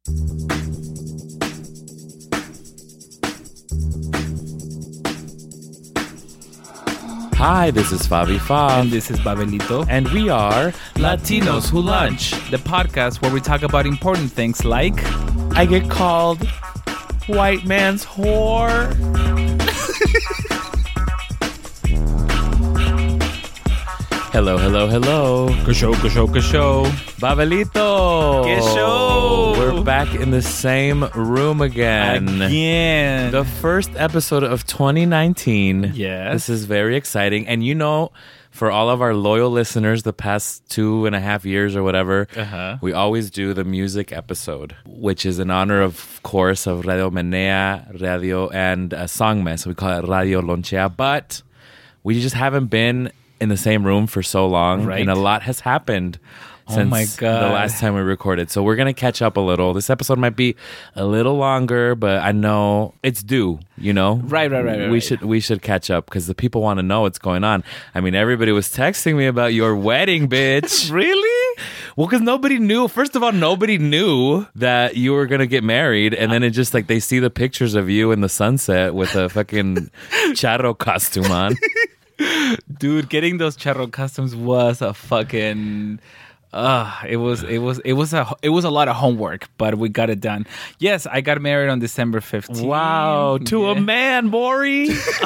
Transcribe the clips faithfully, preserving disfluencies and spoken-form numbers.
Hi, this is Fabi Fab. And this is Babelito. And we are Latinos Who Lunch, the podcast where we talk about important things like... I get called white man's whore. Hello, hello, hello. Kasho, kasho, kasho. Babelito. Kasho. We're back in the same room again. Again. The first episode of twenty nineteen. Yes. This is very exciting. And you know, for all of our loyal listeners, the past two and a half years or whatever, uh-huh. we always do the music episode, which is in honor, of course, of Radio Menea, Radio, and uh, Songmes. We call it Radio Lonchea. But we just haven't been in the same room for so long, right. and a lot has happened oh since my God. the last time we recorded. So we're going to catch up a little. This episode might be a little longer, but I know it's due, you know? Right, right, right. right we right. should we should catch up because the people want to know what's going on. I mean, everybody was texting me about your wedding, bitch. Really? Well, because nobody knew. First of all, nobody knew that you were going to get married. And then it just like they see the pictures of you in the sunset with a fucking charro costume on. Dude, getting those charro costumes was a fucking uh it was it was it was a it was a lot of homework, but we got it done. Yes, I got married on December fifteenth. Wow, to yeah. a man, Maury.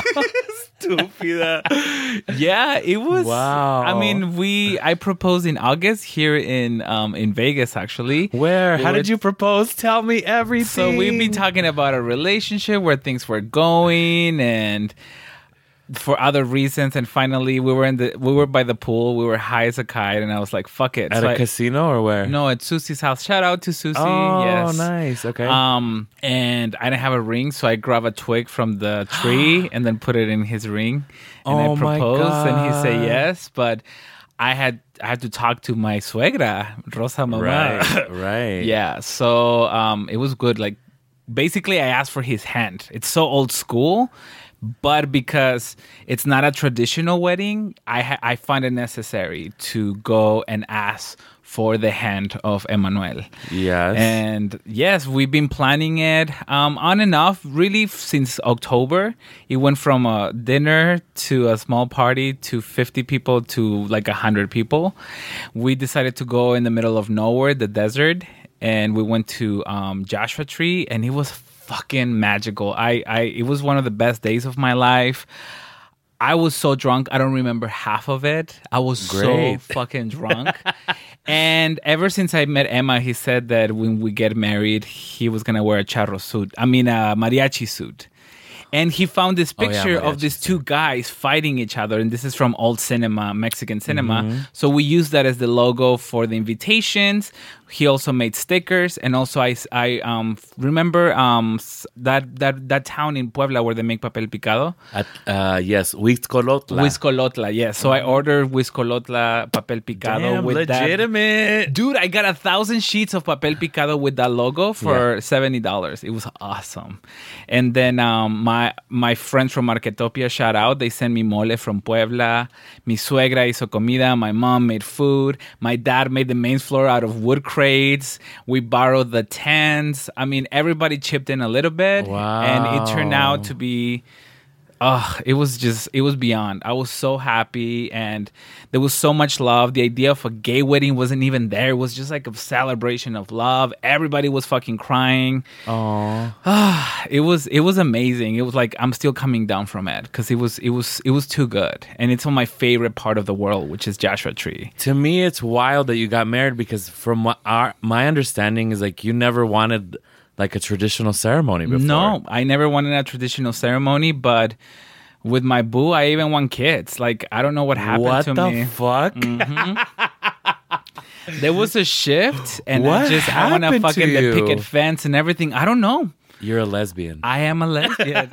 Stupida. Yeah, it was wow. I mean, we I proposed in August here in um in Vegas actually. Where? We How were, did you propose? Tell me everything. So we've been talking about a relationship, where things were going, and for other reasons, and finally we were in the we were by the pool. We were high as a kite, and I was like, "Fuck it!" At so a I, casino or where? No, at Susie's house. Shout out to Susie. Oh, yes. nice. Okay. Um, and I didn't have a ring, so I grabbed a twig from the tree and then put it in his ring, and oh I proposed, my God. and he said yes, but I had I had to talk to my suegra, Rosa Mama. Right. Right. Yeah. So um, it was good. Like basically, I asked for his hand. It's so old school. But because it's not a traditional wedding, I ha- I find it necessary to go and ask for the hand of Emmanuel. Yes. And yes, we've been planning it um, on and off really since October. It went from a dinner to a small party to fifty people to like one hundred people. We decided to go in the middle of nowhere, the desert, and we went to um, Joshua Tree, and it was fucking magical. I, I it was one of the best days of my life. I was so drunk, I don't remember half of it. I was Great. so fucking drunk. And ever since I met Emma, he said that when we get married, he was gonna wear a charro suit. I mean a mariachi suit. And he found this picture oh, yeah, of these two guys fighting each other. And this is from old cinema, Mexican cinema. Mm-hmm. So we used that as the logo for the invitations. He also made stickers. And also I, I um, remember um, that, that that town in Puebla where they make papel picado. At, uh, yes, Huizcolotla. Huizcolotla, yes. So I ordered Huizcolotla papel picado. Damn, with legitimate. That. Dude, I got a thousand sheets of papel picado with that logo for yeah. seventy dollars. It was awesome. And then um, my My friends from Marketopia, shout out. They sent me mole from Puebla. Mi suegra hizo comida. My mom made food. My dad made the main floor out of wood crates. We borrowed the tents. I mean, everybody chipped in a little bit. Wow. And it turned out to be... Oh, it was just, it was beyond. I was so happy, and there was so much love. The idea of a gay wedding wasn't even there. It was just like a celebration of love. Everybody was fucking crying. Oh, it was, it was amazing. It was like I'm still coming down from it because it was, it was, it was too good. And it's on my favorite part of the world, which is Joshua Tree. To me, it's wild that you got married because from what our, my understanding is like you never wanted like a traditional ceremony before. No, I never wanted a traditional ceremony, but with my boo, I even want kids. Like, I don't know what happened what to the me. fuck? Mm-hmm. There was a shift, and what I just I want to fucking the picket fence and everything. I don't know. You're a lesbian. I am a lesbian.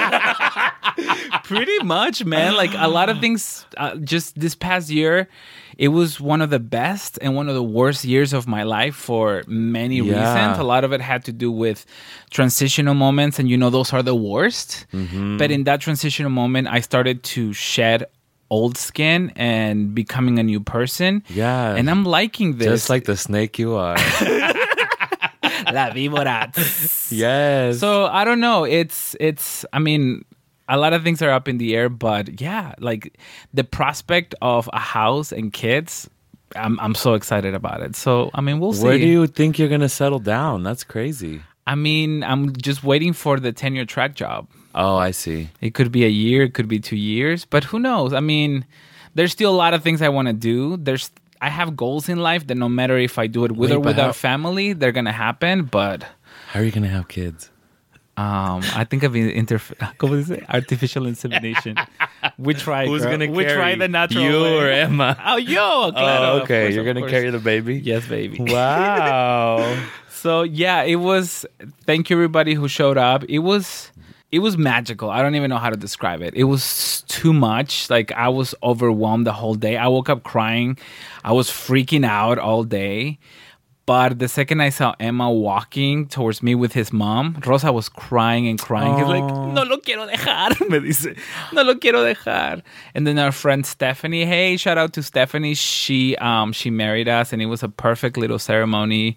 Pretty much, man. Like a lot of things. Uh, just this past year, it was one of the best and one of the worst years of my life for many yeah. reasons. A lot of it had to do with transitional moments, and you know those are the worst. Mm-hmm. But in that transitional moment, I started to shed old skin and becoming a new person. Yeah. And I'm liking this. Just like the snake you are. La víbora. Yes. So I don't know. It's it's. I mean, a lot of things are up in the air, but yeah, like the prospect of a house and kids, I'm I'm so excited about it. So I mean, we'll see. Where do you think you're gonna settle down? That's crazy. I mean, I'm just waiting for the tenure track job. Oh, I see. It could be a year, it could be two years, but who knows? I mean, there's still a lot of things I want to do. There's I have goals in life that no matter if I do it with Wait, or but without how- family, they're gonna happen. But How are you gonna have kids? um, I think of interf- ¿cómo dice? Artificial insemination. We try. Who's girl. gonna we carry try the natural you way. or Emma? Oh, yo, claro. Oh, of okay. course, You're of gonna course. carry the baby. Yes, baby. Wow. So yeah, it was. Thank you, everybody who showed up. It was, it was magical. I don't even know how to describe it. It was too much. Like I was overwhelmed the whole day. I woke up crying. I was freaking out all day. But the second I saw Emma walking towards me with his mom, Rosa was crying and crying. He's like, no lo quiero dejar, me dice. No lo quiero dejar. And then our friend Stephanie, hey, shout out to Stephanie. She um she married us and it was a perfect little ceremony.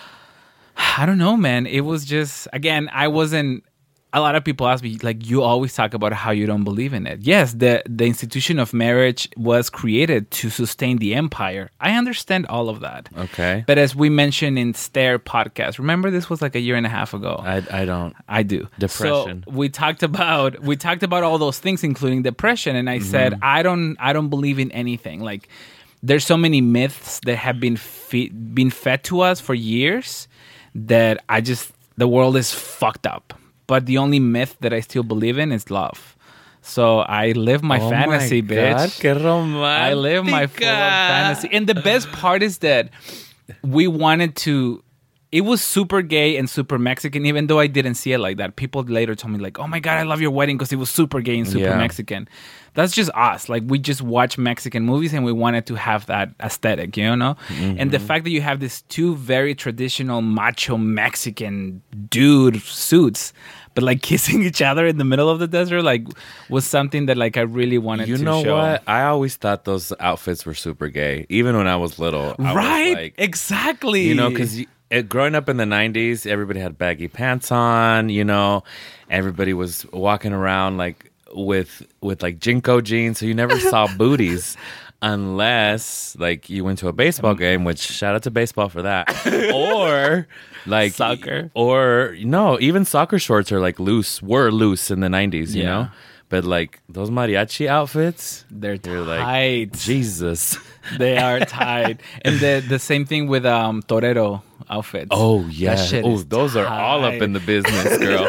I don't know, man. It was just, again, I wasn't, a lot of people ask me, like, you always talk about how you don't believe in it. Yes, the, the institution of marriage was created to sustain the empire. I understand all of that. Okay. But as we mentioned in Stare podcast, remember this was like a year and a half ago. I I don't. I do. Depression. So we talked about we talked about all those things, including depression, and I said I don't I don't believe in anything. Like there's so many myths that have been fe- been fed to us for years that I just the world is fucked up. But the only myth that I still believe in is love. So I live my Oh fantasy, my bitch. God, qué I live my full romántica. fantasy. And the best part is that we wanted to, it was super gay and super Mexican, even though I didn't see it like that. People later told me like, oh my God, I love your wedding because it was super gay and super Yeah. Mexican. That's just us. Like we just watch Mexican movies and we wanted to have that aesthetic, you know? Mm-hmm. And the fact that you have these two very traditional macho Mexican dude suits, but like kissing each other in the middle of the desert, like was something that like I really wanted You to know show. what? I always thought those outfits were super gay, even when I was little. I was Right? like, Exactly. you know, because growing up in the nineties, everybody had baggy pants on. You know, everybody was walking around like with with like Jinko jeans, so you never saw booties unless like you went to a baseball game. Which shout out to baseball for that, or like Soccer. or no, even soccer shorts are like loose. Were loose in the nineties, you Yeah. know. But like those mariachi outfits, They're They're like, tight. Jesus. They are tight. And the the same thing with um torero outfits. Oh That yeah. shit Oh, is those are all up tight. in the business, girl.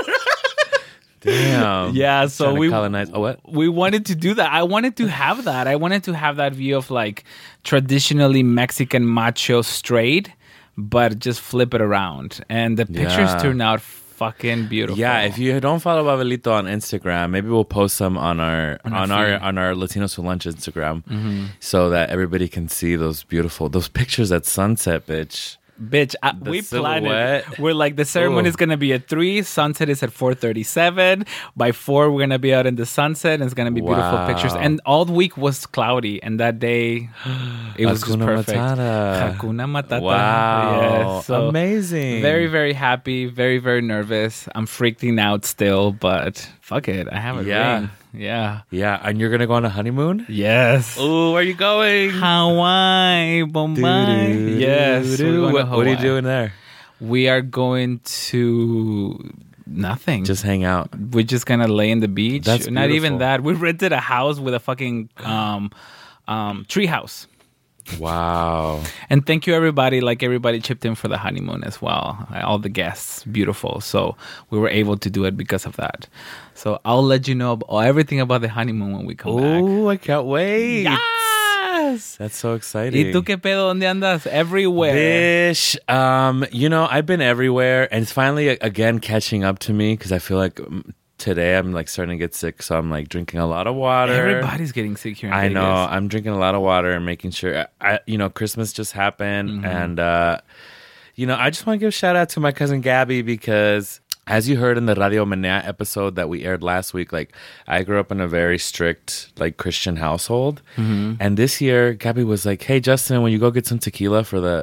Damn. Yeah, so Trying to we colonize. Oh, what? we wanted to do that. I wanted to have that. I wanted to have that view of like traditionally Mexican macho straight, but just flip it around. And the pictures Yeah. turned out fucking beautiful. Yeah, if you don't follow Babelito on Instagram, maybe we'll post some on our on, On our our feed. on our Latinos for Lunch Instagram, so that everybody can see those beautiful those pictures at sunset, bitch. Bitch, I, The we planned it. silhouette. We're like, the ceremony Ooh. is going to be at three. Sunset is at four thirty-seven. By four, we're going to be out in the sunset. And it's going to be beautiful Wow. pictures. And all the week was cloudy. And that day, it was just Hakuna perfect. Matata. Hakuna Matata. Wow. Yes. So Amazing. Very, very happy. Very, very nervous. I'm freaking out still. But fuck it. I have a Yeah. ring. Yeah. Yeah, and you're gonna go on a honeymoon? Yes. Oh, where are you going? Hawaii, Bombay. Doo-doo, Yes. we're doo-doo. going to What, what are you Hawaii. doing there? We are going to nothing. Just hang out. We're just gonna lay in the beach. That's Not even beautiful. that. We rented a house with a fucking um, um, tree house. Wow. And thank you everybody. Like everybody chipped in for the honeymoon as well. All the guests, beautiful. So we were able to do it because of that. So I'll let you know about everything about the honeymoon when we come back. Oh, I can't wait. Yes. That's so exciting. ¿Y tú qué pedo? ¿Dónde andas? Everywhere. Bish, um, you know, I've been everywhere, and it's finally a- again catching up to me because I feel like um, today I'm like starting to get sick, so I'm like drinking a lot of water. Everybody's getting sick here in I Vegas. know. I'm drinking a lot of water and making sure. I, I you know, Christmas just happened, Mm-hmm. and uh, you know, I just want to give a shout out to my cousin Gabby because, as you heard in the Radio Menea episode that we aired last week, like I grew up in a very strict like Christian household, Mm-hmm. and this year Gabby was like, "Hey Justin, when you go get some tequila for the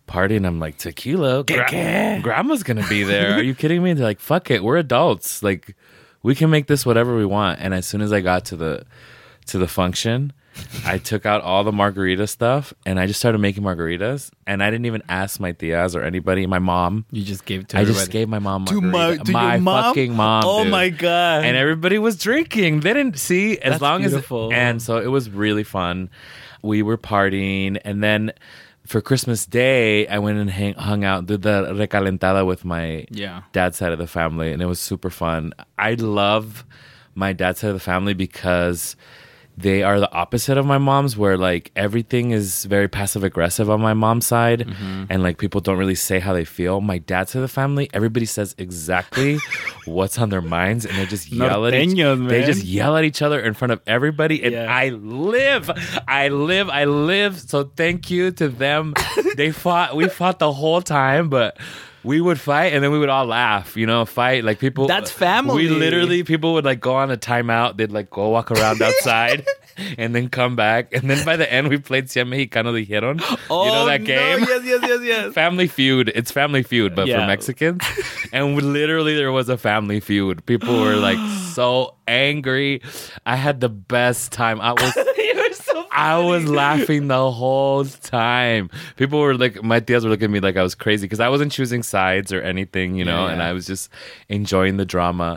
partying. I'm like, tequila? Gra- grandma's going to be there. Are you kidding me? They're like, fuck it. We're adults. Like, we can make this whatever we want. And as soon as I got to the to the function, I took out all the margarita stuff and I just started making margaritas. And I didn't even ask my tias or anybody, my mom. You just gave it to I everybody. just gave my mom To margarita. my- to my your mom? fucking mom. Oh dude. my God. And everybody was drinking. They didn't see as That's long beautiful. as and so it was really fun. We were partying, and then for Christmas Day, I went and hang, hung out, did the recalentada with my Yeah. dad's side of the family, and it was super fun. I love my dad's side of the family because they are the opposite of my mom's, where like everything is very passive aggressive on my mom's side, Mm-hmm. and like people don't really say how they feel. My dad's side of the family, everybody says exactly what's on their minds, and they just yell at each Norteños, They man. just yell at each other in front of everybody, and Yeah. I live, I live, I live. So thank you to them. They fought, we fought the whole time, but. We would fight and then we would all laugh, you know, fight. Like people. That's family. We literally, people would like go on a timeout. They'd like go walk around outside and then come back. And then by the end, we played Cien Mexicano Dijeron. Oh, you know that no. game? Yes, yes, yes, yes. Family Feud. It's Family Feud, but for Yeah. Mexicans. And we, literally, there was a Family Feud. People were like so angry. I had the best time. I was. You were so I was laughing the whole time. People were like, my tias were looking at me like I was crazy because I wasn't choosing sides or anything, you know, Yeah. and I was just enjoying the drama.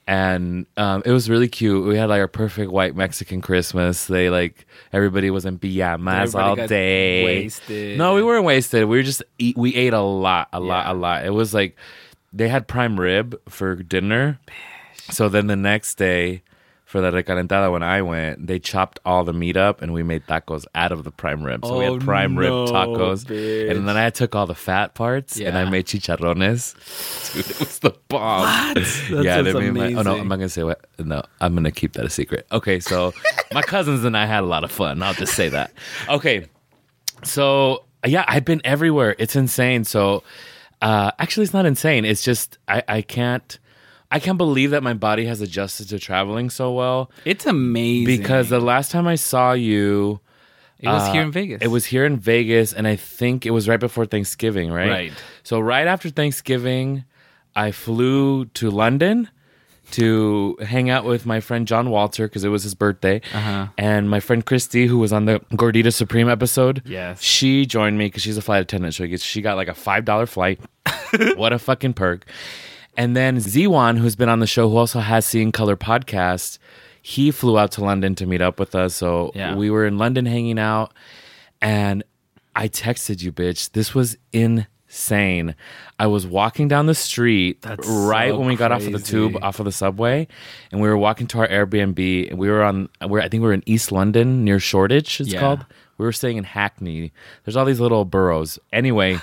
And um, it was really cute. We had like our perfect white Mexican Christmas. They like, everybody was in pijamas Everybody all got day. wasted. No, we weren't wasted. We were just, eat, we ate a lot, a lot, Yeah. a lot. It was like, they had prime rib for dinner. So then the next day, for the recalentada, when I went, they chopped all the meat up and we made tacos out of the prime rib. So we Oh, had prime no, rib tacos. bitch. And then I took all the fat parts and I Yeah. made chicharrones. Dude, it was the bomb. What? That yeah, sounds they made my, oh no, amazing. I'm not going to say what. No, I'm going to keep that a secret. Okay, so my cousins and I had a lot of fun. I'll just say that. Okay, so yeah, I've been everywhere. It's insane. So uh, actually, it's not insane. It's just I, I can't. I can't believe that my body has adjusted to traveling so well. It's amazing. Because the last time I saw you, it was uh, here in Vegas. It was here in Vegas, and I think it was right before Thanksgiving, right? Right. So right after Thanksgiving, I flew to London to hang out with my friend John Walter because it was his birthday, Uh-huh. and my friend Christy, who was on the Gordita Supreme episode. Yes. she joined me because she's a flight attendant. So she got like a five dollar flight. What a fucking perk! And then Ziwan, who's been on the show, who also has Seeing Color podcast, he flew out to London to meet up with us. So Yeah. we were in London hanging out, and I texted you, bitch. This was insane. I was walking down the street That's right so when we got off of the crazy. tube, off of the subway, and we were walking to our Airbnb. And we were on, we're, I think we were in East London near Shoreditch, it's Yeah. called. We were staying in Hackney. There's all these little boroughs. Anyway.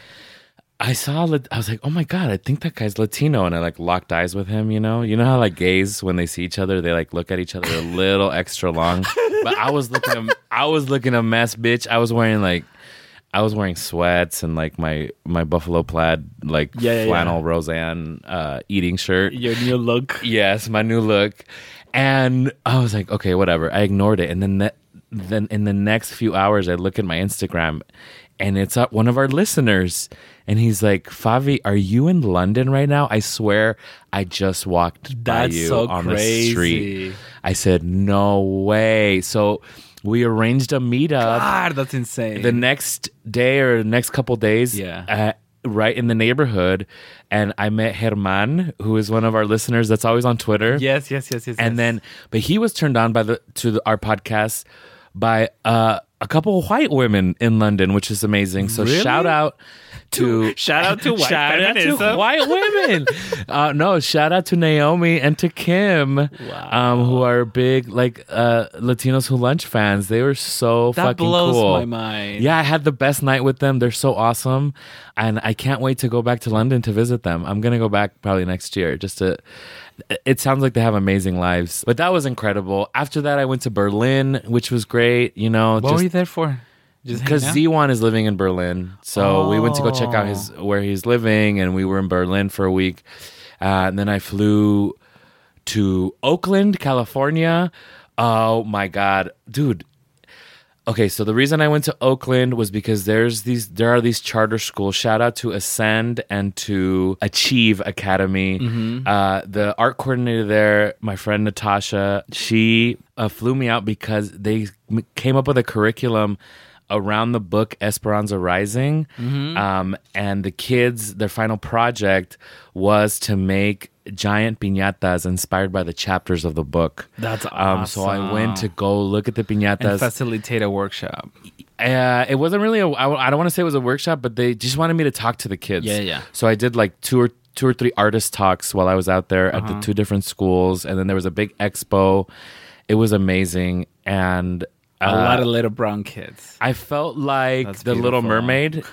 I saw, Lat- I was like, oh my God, I think that guy's Latino. And I like locked eyes with him, you know? You know how like gays, when they see each other, they like look at each other a little extra long. But I was looking, a, I was looking a mess, bitch. I was wearing like, I was wearing sweats and like my, my buffalo plaid, like Yeah, yeah, flannel yeah. Roseanne uh, eating shirt. Your new look. Yes, my new look. And I was like, okay, whatever. I ignored it. And then that, then in the next few hours, I look at my Instagram and it's up one of our listeners. And he's like, Favi, are you in London right now? I swear I just walked by That's you so on crazy. the street. I said, no way. So we arranged a meetup God, that's insane. the next day or the next couple days. Yeah. Uh, right in the neighborhood. And I met Herman, who is one of our listeners that's always on Twitter. yes, yes, yes, yes. And yes. then, but he was turned on by the to the, our podcast by uh, a couple of white women in London, which is amazing. So Really? shout out to Shout out to white shout out to feminism. white women. uh, no, shout out to Naomi and to Kim, um, who are big like uh, Latinos Who Lunch fans. They were so that fucking blows cool. my mind. Yeah, I had the best night with them. They're so awesome. And I can't wait to go back to London to visit them. I'm going to go back probably next year just to. It sounds like they have amazing lives. But that was incredible. After that, I went to Berlin, which was great. You know, What just were you there for? Just because hanging out? Z one is living in Berlin. So we went to go check out his Oh. where he's living, and we were in Berlin for a week. Uh, and then I flew to Oakland, California. Oh my God, dude. Okay, so the reason I went to Oakland was because there's these there are these charter schools. Shout out to Ascend and to Achieve Academy. Mm-hmm. Uh, the art coordinator there, my friend Natasha, she uh, flew me out because they m- came up with a curriculum around the book Esperanza Rising. Mm-hmm. Um, and the kids, their final project was to make giant piñatas inspired by the chapters of the book. That's Um, so I went awesome. to go look at the And piñatas. facilitate a workshop. Uh, it wasn't really a, I, I don't want to say it was a workshop, but they just wanted me to talk to the kids. Yeah, yeah. So I did like two or two or three artist talks while I was out there at Uh-huh. the two different schools, and then there was a big expo. It was amazing, and A uh, lot of little brown kids. I felt like That's the Little beautiful. Mermaid.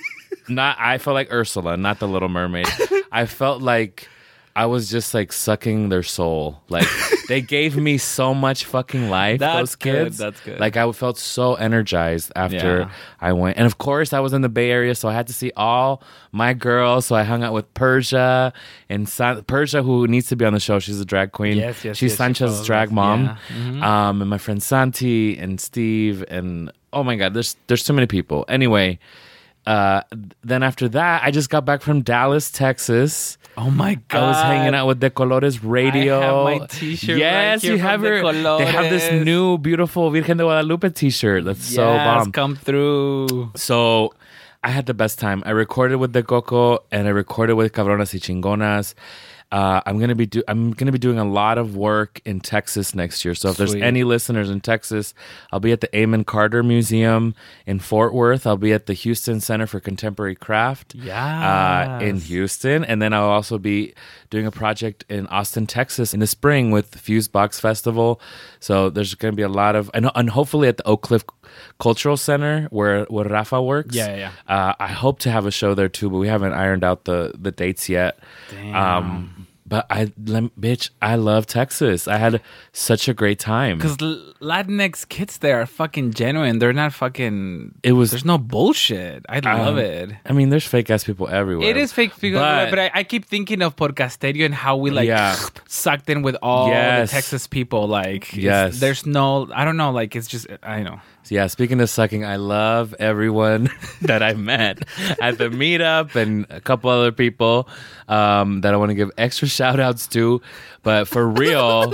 Not I felt like Ursula, not the Little Mermaid. I felt like I was just like sucking their soul. Like they gave me so much fucking life. That's those good, kids. that's good. Like I felt so energized after Yeah. I went, and of course I was in the Bay Area, so I had to see all my girls. So I hung out with Persia and San- Persia, who needs to be on the show. She's a drag queen. Yes, yes, She's yes, she Sancha's follows drag us. mom. Yeah. Mhm. Um, and my friend Santi and Steve and oh my god, there's there's too many people. Anyway. Uh, then after that, I just got back from Dallas, Texas. Oh my god! I was hanging out with De Colores Radio. I have my t-shirt Yes, right here you have from De her. They have this Colores. new beautiful Virgen de Guadalupe t-shirt. That's so Yes, bomb. come through. So I had the best time. I recorded with De Coco and I recorded with Cabronas y Chingonas. Uh, I'm gonna be do- I'm gonna be doing a lot of work in Texas next year. So if there's Sweet. any listeners in Texas, I'll be at the Amon Carter Museum in Fort Worth. I'll be at the Houston Center for Contemporary Craft. Uh, in Yes. Houston, and then I'll also be doing a project in Austin, Texas, in the spring with Fuse Box Festival. So there's going to be a lot of, and, and hopefully at the Oak Cliff Cultural Center where where Rafa works. Yeah, yeah, Uh, I hope to have a show there too, but we haven't ironed out the the dates yet. Damn. Um, but I, lem- bitch, I love Texas. I had such a great time. Because Latinx kids there are fucking genuine. They're not fucking. It was- There's no bullshit. I love Um, it. I mean, there's fake ass people everywhere. It is fake figure, But- but, I, I keep thinking of Podcasterio and how we like Yeah. sucked in with all Yes. the Texas people. Like, it's- Yes. there's no, I don't know. Like, it's just, I know. Yeah, speaking of sucking, I love everyone that I met at the meetup and a couple other people um, that I want to give extra shout outs to. But for real,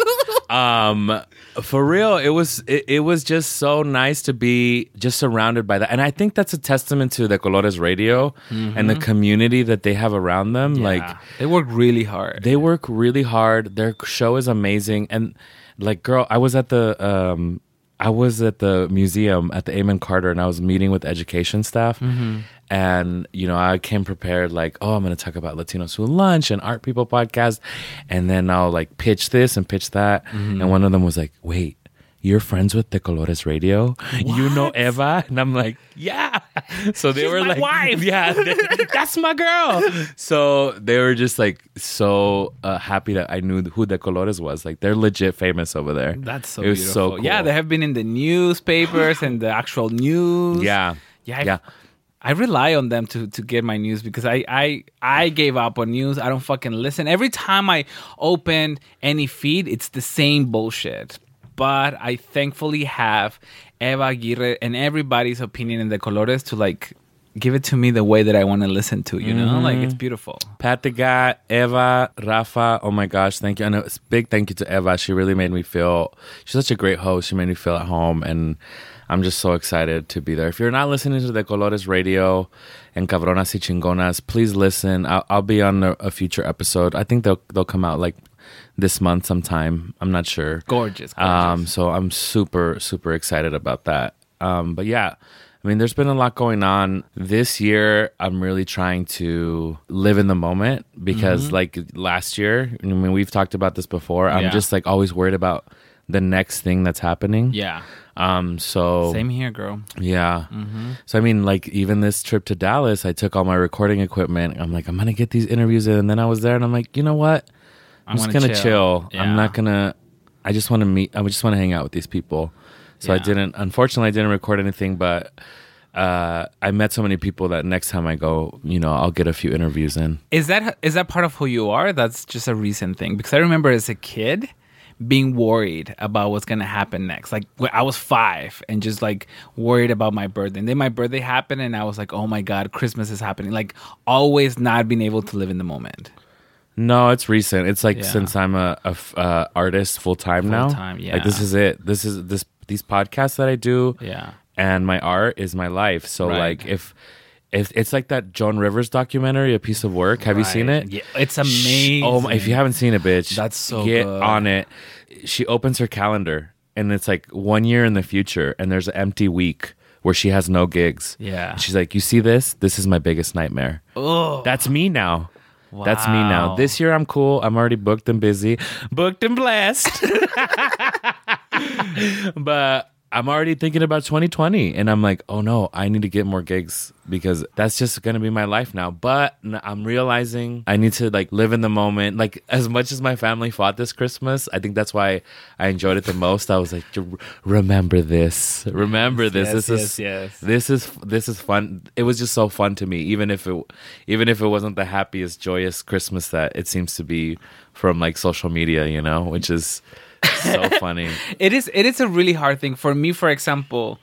um, for real, it was it, it was just so nice to be just surrounded by that. And I think that's a testament to the Colores Radio and the community that they have around them. Like Yeah. they work really hard. they work really hard. Their show is amazing. And like, girl, I was at the um, I was at the museum at the Amon Carter, and I was meeting with education staff. Mm-hmm. And you know, I came prepared like, oh, I'm going to talk about Latinos Who Lunch and Art People podcast, and then I'll like pitch this and pitch that. Mm-hmm. And one of them was like, wait. You're friends with De Colores Radio? You know Eva? And I'm like, yeah. So they She's were my like, wife. yeah, they- that's my girl. So they were just like so uh, happy that I knew who De Colores was. Like they're legit famous over there. That's so it was beautiful. so cool. Yeah, they have been in the newspapers and the actual news. Yeah. Yeah. I, Yeah. I rely on them to, to get my news because I, I I gave up on news. I don't fucking listen. Every time I open any feed, it's the same bullshit. But I thankfully have Eva Aguirre and everybody's opinion in the Colores to like give it to me the way that I want to listen to, you know? Like it's beautiful. Pat the Guy, Eva, Rafa. Oh my gosh, thank you. And a big thank you to Eva. She really made me feel, she's such a great host. She made me feel at home. And I'm just so excited to be there. If you're not listening to the Colores Radio and Cabronas y Chingonas, please listen. I'll, I'll be on a, a future episode. I think they'll they'll come out like this month sometime. I'm not sure. Gorgeous. gorgeous. Um, so I'm super, super excited about that. Um, but yeah, I mean, there's been a lot going on this year. I'm really trying to live in the moment because Mm-hmm. like last year, I mean, we've talked about this before. I'm Yeah. just like always worried about the next thing that's happening. yeah. Um, so Same here, girl. yeah. So, I mean, like, even this trip to Dallas, I took all my recording equipment. I'm like, I'm going to get these interviews in. And then I was there and I'm like, you know what? I'm I just wanna going to chill. chill. I'm Yeah. not going to, I just want to meet, I just want to hang out with these people. So I Yeah. didn't, unfortunately, I didn't record anything, but uh, I met so many people that next time I go, you know, I'll get a few interviews in. Is that is that part of who you are? That's just a recent thing because I remember as a kid, being worried about what's gonna happen next. Like when I was five and just like worried about my birthday. And then my birthday happened and I was like, oh my God, Christmas is happening. Like always not being able to live in the moment. No, it's recent. It's like Yeah. since I'm a, a f- uh, artist full time now. Full-time, yeah. Like this is it. This is this these podcasts that I do. Yeah. And my art is my life. So Right. like if if it's like that Joan Rivers documentary, A Piece of Work. Have you seen Right. it? Yeah, it's amazing. Oh, my, if you haven't seen it, bitch, That's so get good. on it. She opens her calendar and it's like one year in the future, and there's an empty week where she has no gigs. Yeah. And she's like, you see this? This is my biggest nightmare. Oh, That's me now. That's me now. Wow. This year I'm cool. I'm already booked and busy. Booked and blessed. But I'm already thinking about twenty twenty. And I'm like, oh no, I need to get more gigs because that's just going to be my life now. But n- I'm realizing I need to like live in the moment. Like as much as my family fought this Christmas, I think that's why I enjoyed it the most. I was like, "R- remember this. Remember this. yes, this yes, is yes. this is this is fun. It was just so fun to me, even if it even if it wasn't the happiest, joyous Christmas that it seems to be from like social media, you know, which is so funny. It is it is a really hard thing. For me, for example,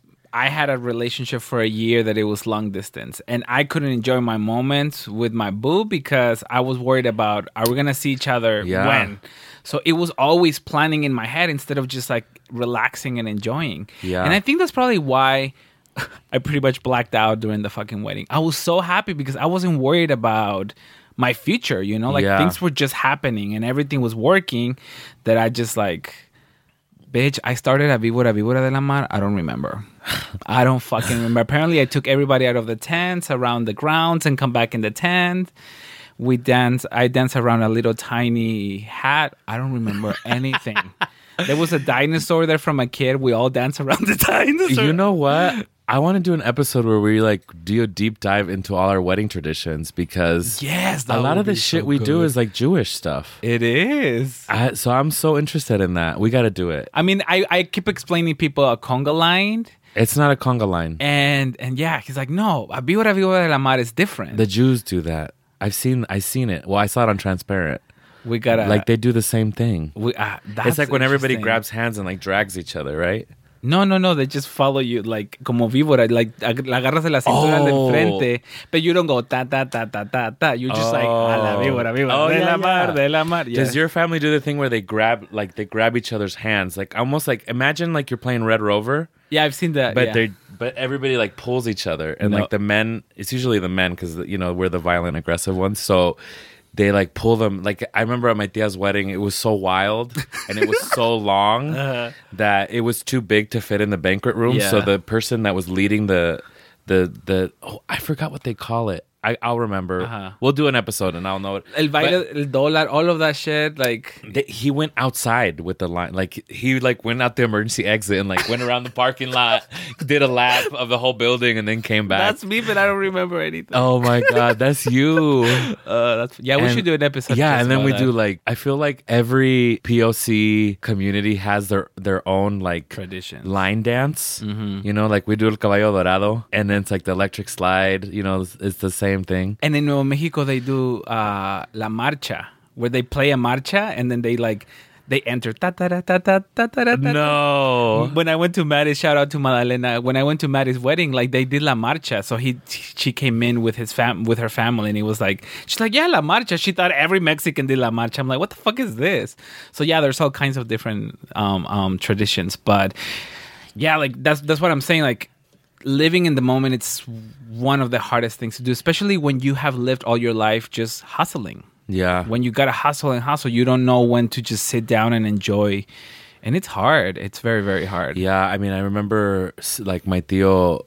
I had a relationship for a year that it was long distance, and I couldn't enjoy my moments with my boo because I was worried about, are we gonna see each other Yeah. when? So it was always planning in my head instead of just like relaxing and enjoying. Yeah. And I think that's probably why I pretty much blacked out during the fucking wedding. I was so happy because I wasn't worried about my future, you know, like Yeah. things were just happening and everything was working, that I just like, bitch, I started at Víbora Víbora de la Mar. I don't remember. I don't fucking remember. Apparently, I took everybody out of the tents around the grounds and come back in the tent. We dance. I danced around a little tiny hat. I don't remember anything. There was a dinosaur there from a kid. We all danced around the dinosaur. You know what? I want to do an episode where we like do a deep dive into all our wedding traditions because Yes, a that lot would of the be shit so we do good. is like Jewish stuff. It is. I, so I'm so interested in that. We got to do it. I mean, I, I keep explaining people a conga line, It's not a conga line. and and yeah, he's like, no, a Víbora Víbora de la Mar is different. The Jews do that. I've seen. I seen it. Well, I saw it on Transparent. we gotta Like they do the same thing. We, uh, that's It's like when everybody interesting. grabs hands and like drags each other, right? No, no, no. They just follow you like como víbora. Like ag- la agarras de la cintura Oh. del frente, but you don't go ta ta ta ta ta ta. You're just like a la víbora, víbora Oh, de yeah, la mar, yeah. de la mar. Yeah. Does your family do the thing where they grab like they grab each other's hands, like almost like imagine like you're playing Red Rover, yeah, I've seen that. but yeah. they but everybody like pulls each other, and No. like the men, it's usually the men because you know we're the violent, aggressive ones, so. They like pull them. Like I remember at my tia's wedding, it was so wild and it was so long Uh-huh. that it was too big to fit in the banquet room. Yeah. So the person that was leading the the the oh I forgot what they call it. I, I'll remember. Uh-huh. We'll do an episode and I'll know it. El baile, But el dólar, all of that shit. Like, they, he went outside with the line. Like he like went out the emergency exit and like went around the parking lot, did a lap of the whole building, and then came back. that's me, but I don't remember anything. Oh my god, that's you. Uh, that's yeah. We And- should do an episode. Yeah, just and then about we that. do like I feel like every P O C community has their their own like Traditions. line dance. You know, like we do El Caballo Dorado, and then it's like the electric slide. You know, it's, it's the same thing. And in Nuevo Mexico, they do uh, La Marcha, where they play a marcha and then they like, they enter. Ta ta ta ta ta ta ta ta. No, When I went to Maddie's, shout out to Madalena. When I went to Maddie's wedding, like they did La Marcha. So he, she came in with his fam, with her family, and he was like, she's like, yeah, La Marcha. She thought every Mexican did La Marcha. I'm like, what the fuck is this? So yeah, there's all kinds of different um, um, traditions, but yeah, like that's that's what I'm saying. Like living in the moment, it's one of the hardest things to do, especially when you have lived all your life just hustling. yeah, When you gotta hustle and hustle, you don't know when to just sit down and enjoy. And it's hard. It's very, very hard. yeah. I mean, I remember s- like my tío,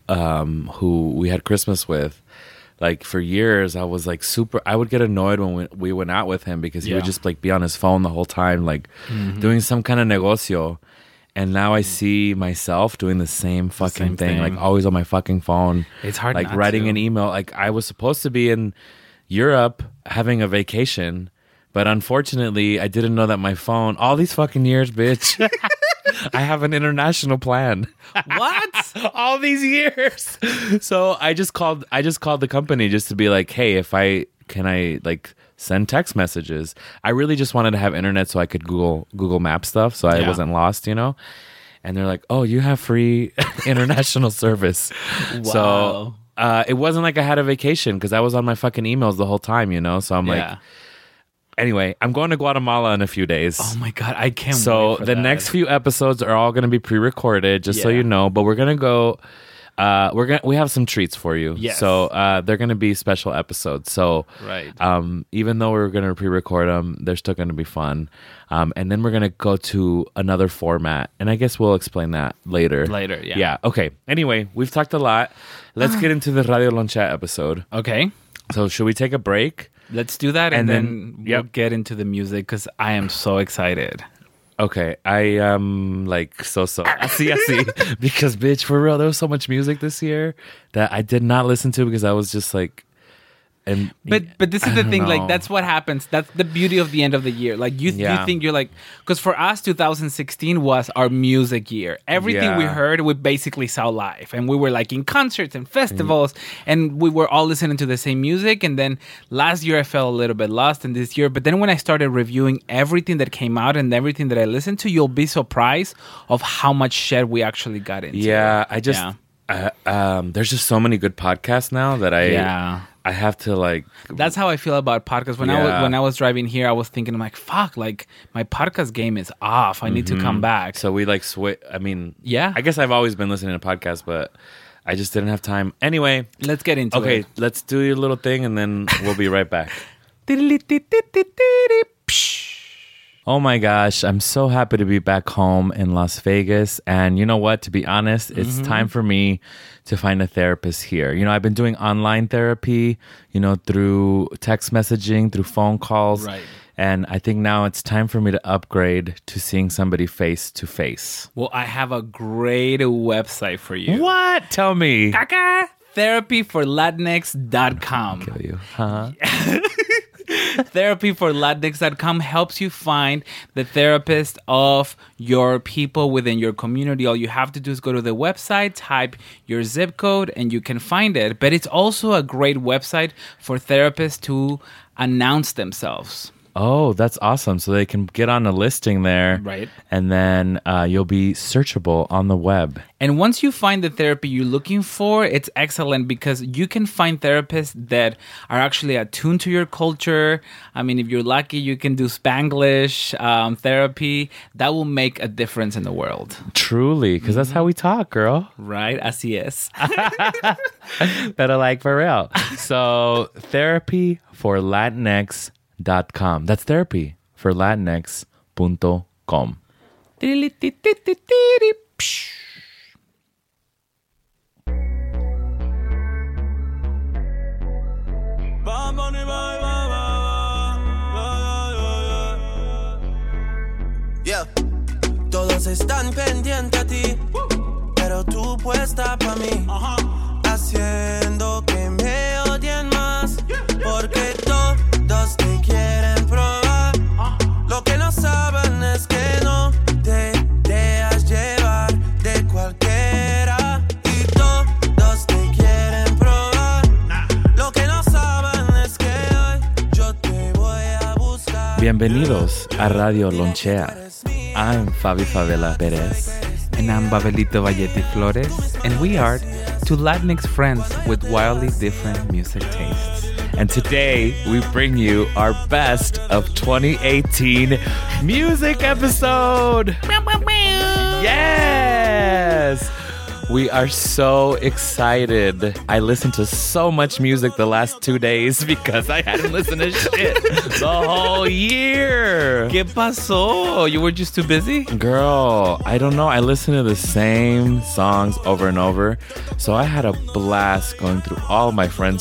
um, who we had Christmas with. Like for years, I was like super. I would get annoyed when we, we went out with him because he would Yeah. just like be on his phone the whole time, like doing some kind of negocio. And now I see myself doing the same fucking same thing, thing. like always on my fucking phone. It's hard like not writing to. an email. Like I was supposed to be in Europe having a vacation, but unfortunately, I didn't know that my phone. All these fucking years, bitch. I have an international plan. What? All these years. So I just called I just called the company just to be like, hey, if I can I like send text messages. I really just wanted to have internet so I could Google Google Map stuff so I Yeah. wasn't lost, you know? And they're like, oh, you have free international service. So Wow. uh, it wasn't like I had a vacation because I was on my fucking emails the whole time, you know? So I'm like, Yeah. anyway, I'm going to Guatemala in a few days. Oh my god, I can't. So wait for the that. next few episodes are all going to be pre-recorded, just so Yeah. you know. But we're going to go. Uh, we're gonna we have some treats for you. Yes. So uh, they're going to be special episodes. So Right. um, even though we're going to pre-record them, they're still going to be fun. Um, and then we're going to go to another format, and I guess we'll explain that later. Later, yeah. Yeah. Okay. Anyway, we've talked a lot. Let's get into the Radio Loncha episode. Okay. So should we take a break? Let's do that, and, And then, then- we'll yep. get into the music because I am so excited. Okay, I am like so so así así because bitch, for real, there was so much music this year that I did not listen to because I was just like, and But but this is I the don't thing, like know. that's what happens. That's the beauty of the end of the year. Like you, Yeah. you think you're like, because for us, two thousand sixteen was our music year. Everything we Yeah. heard, we basically saw live, and we were like in concerts and festivals, and we were all listening to the same music. And then last year, I felt a little bit lost, and this year, but then when I started reviewing everything that came out and everything that I listened to, you'll be surprised of how much shit we actually got into. yeah, I just Yeah. uh, um, there's just so many good podcasts now that I Yeah. I have to like That's how I feel about podcasts. When I was Yeah. when I was driving here, I was thinking, I'm like, fuck, like my podcast game is off. I need to come back. so we like switch. I mean, Yeah. I guess I've always been listening to podcasts, but I just didn't have time. Anyway, Let's get into okay, it. let's do your little thing and then we'll be right back. Oh my gosh, I'm so happy to be back home in Las Vegas. And you know what? To be honest, it's time for me to find a therapist here. You know, I've been doing online therapy, you know, through text messaging, through phone calls. Right. And I think now it's time for me to upgrade to seeing somebody face to face. Well, I have a great website for you. What? Tell me. Caca! therapy for latinx dot com. Kill you. Huh? therapy for latinx dot com helps you find the therapist of your people within your community. All you have to do is go to the website, type your zip code, and you can find it. But it's also a great website for therapists to announce themselves. Oh, that's awesome. So they can get on a listing there. Right. And then uh, you'll be searchable on the web. And once you find the therapy you're looking for, it's excellent because you can find therapists that are actually attuned to your culture. I mean, if you're lucky, you can do Spanglish um, therapy. That will make a difference in the world. Truly, because that's how we talk, girl. Right? Así es. Better like for real. So therapy for latinx dot com. That's therapy for latinx dot com. Yeah. Todos están pendientes a ti, pero tú puesta pa' mí, haciendo que me odien más, porque todos te quieren probar. Lo que no saben es que no te dejas llevar de cualquiera, y todos te quieren probar. Lo que no saben es que hoy yo te voy a buscar. Bienvenidos a Radio Lonchea. I'm Fabi Favela Perez. And I'm Babelito Valletti Flores. And we are two Latinx friends with wildly different music tastes. And today we bring you our best of twenty eighteen music episode. Yes! We are so excited. I listened to so much music the last two days because I hadn't listened to shit the whole year. ¿Qué pasó? You were just too busy? Girl, I don't know. I listened to the same songs over and over. So I had a blast going through all my friends'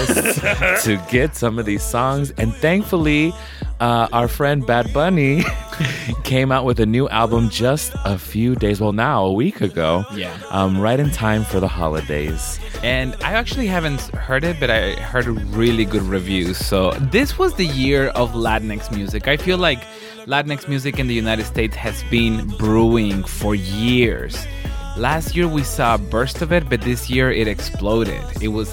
playlists to get some of these songs. And thankfully, uh, our friend Bad Bunny came out with a new album just a few days, well, now a week ago. Yeah. Um, right in time for the holidays. And I actually haven't heard it, but I heard really good reviews. So this was the year of Latinx music. I feel like Latinx music in the United States has been brewing for years. Last year we saw a burst of it, but this year it exploded. It was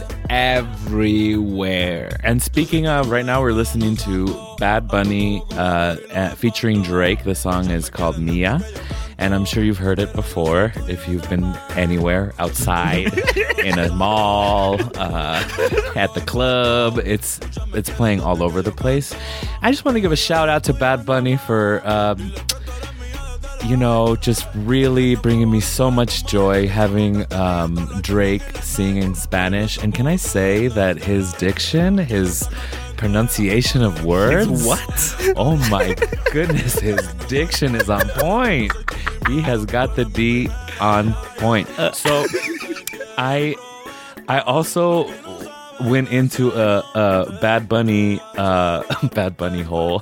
everywhere. And speaking of, right now we're listening to Bad Bunny uh, uh, featuring Drake. The song is called Mia. And I'm sure you've heard it before if you've been anywhere outside, in a mall, uh, at the club. It's it's playing all over the place. I just want to give a shout out to Bad Bunny for... Um, you know, just really bringing me so much joy having um, Drake sing in Spanish. And can I say that his diction, his pronunciation of words... His what? Oh my goodness, his diction is on point. He has got the D on point. So I, I also went into a, a Bad Bunny, uh, Bad Bunny hole.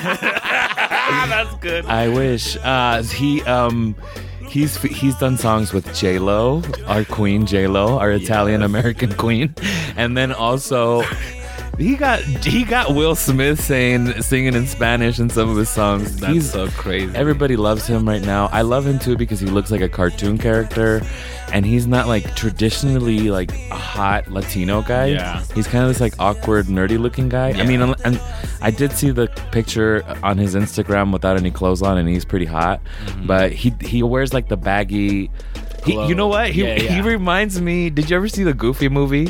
That's good. I wish. Uh, he um, he's he's done songs with J Lo, our queen J Lo, our Italian American queen, and then also he got he got Will Smith saying singing in Spanish in some of his songs. That's he's so crazy. Everybody loves him right now. I love him too because he looks like a cartoon character, and he's not like traditionally like a hot Latino guy. Yeah. He's kind of this like awkward, nerdy looking guy. Yeah. I mean, and I did see the picture on his Instagram without any clothes on, and he's pretty hot. Mm-hmm. But he he wears like the baggy. He, you know what? He Yeah, yeah. he reminds me. Did you ever see the Goofy movie?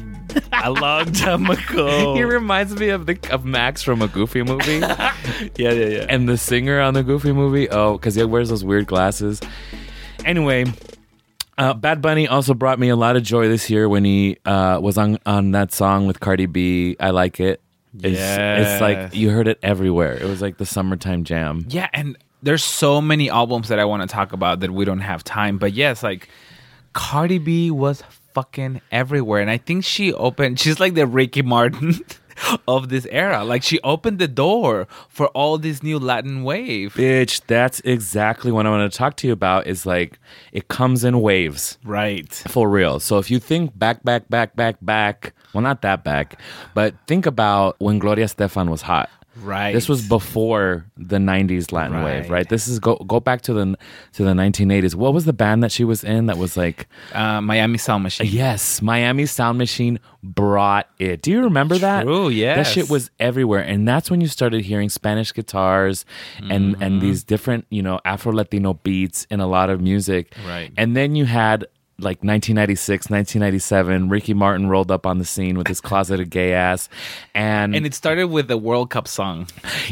A long time ago. He reminds me of the of Max from a Goofy movie. yeah, yeah, yeah. And the singer on the Goofy movie, oh, because he wears those weird glasses. Anyway, uh, Bad Bunny also brought me a lot of joy this year when he uh, was on, on that song with Cardi B. I Like It. It's, it's like Yes. you heard it everywhere. It was like the summertime jam. Yeah, and there's so many albums that I want to talk about that we don't have time. But yes, like Cardi B was fucking everywhere. And I think she opened, she's like the Ricky Martin of this era. Like she opened the door for all this new Latin wave. Bitch, that's exactly what I want to talk to you about is like it comes in waves. Right. For real. So if you think back, back, back, back, back, well, not that back, but think about when Gloria Estefan was hot. Right. This was before the nineties Latin Right. wave, right? This is go go back to the to the nineteen eighties. What was the band that she was in that was like Uh, Miami Sound Machine. yes, Miami Sound Machine brought it. Do you remember that? True, yes. That shit was everywhere. And that's when you started hearing Spanish guitars and Mm-hmm. and these different, you know, Afro-Latino beats in a lot of music. Right. And then you had like nineteen ninety-six, nineteen ninety-seven, Ricky Martin rolled up on the scene with his closeted gay ass. And, And it started with the World Cup song.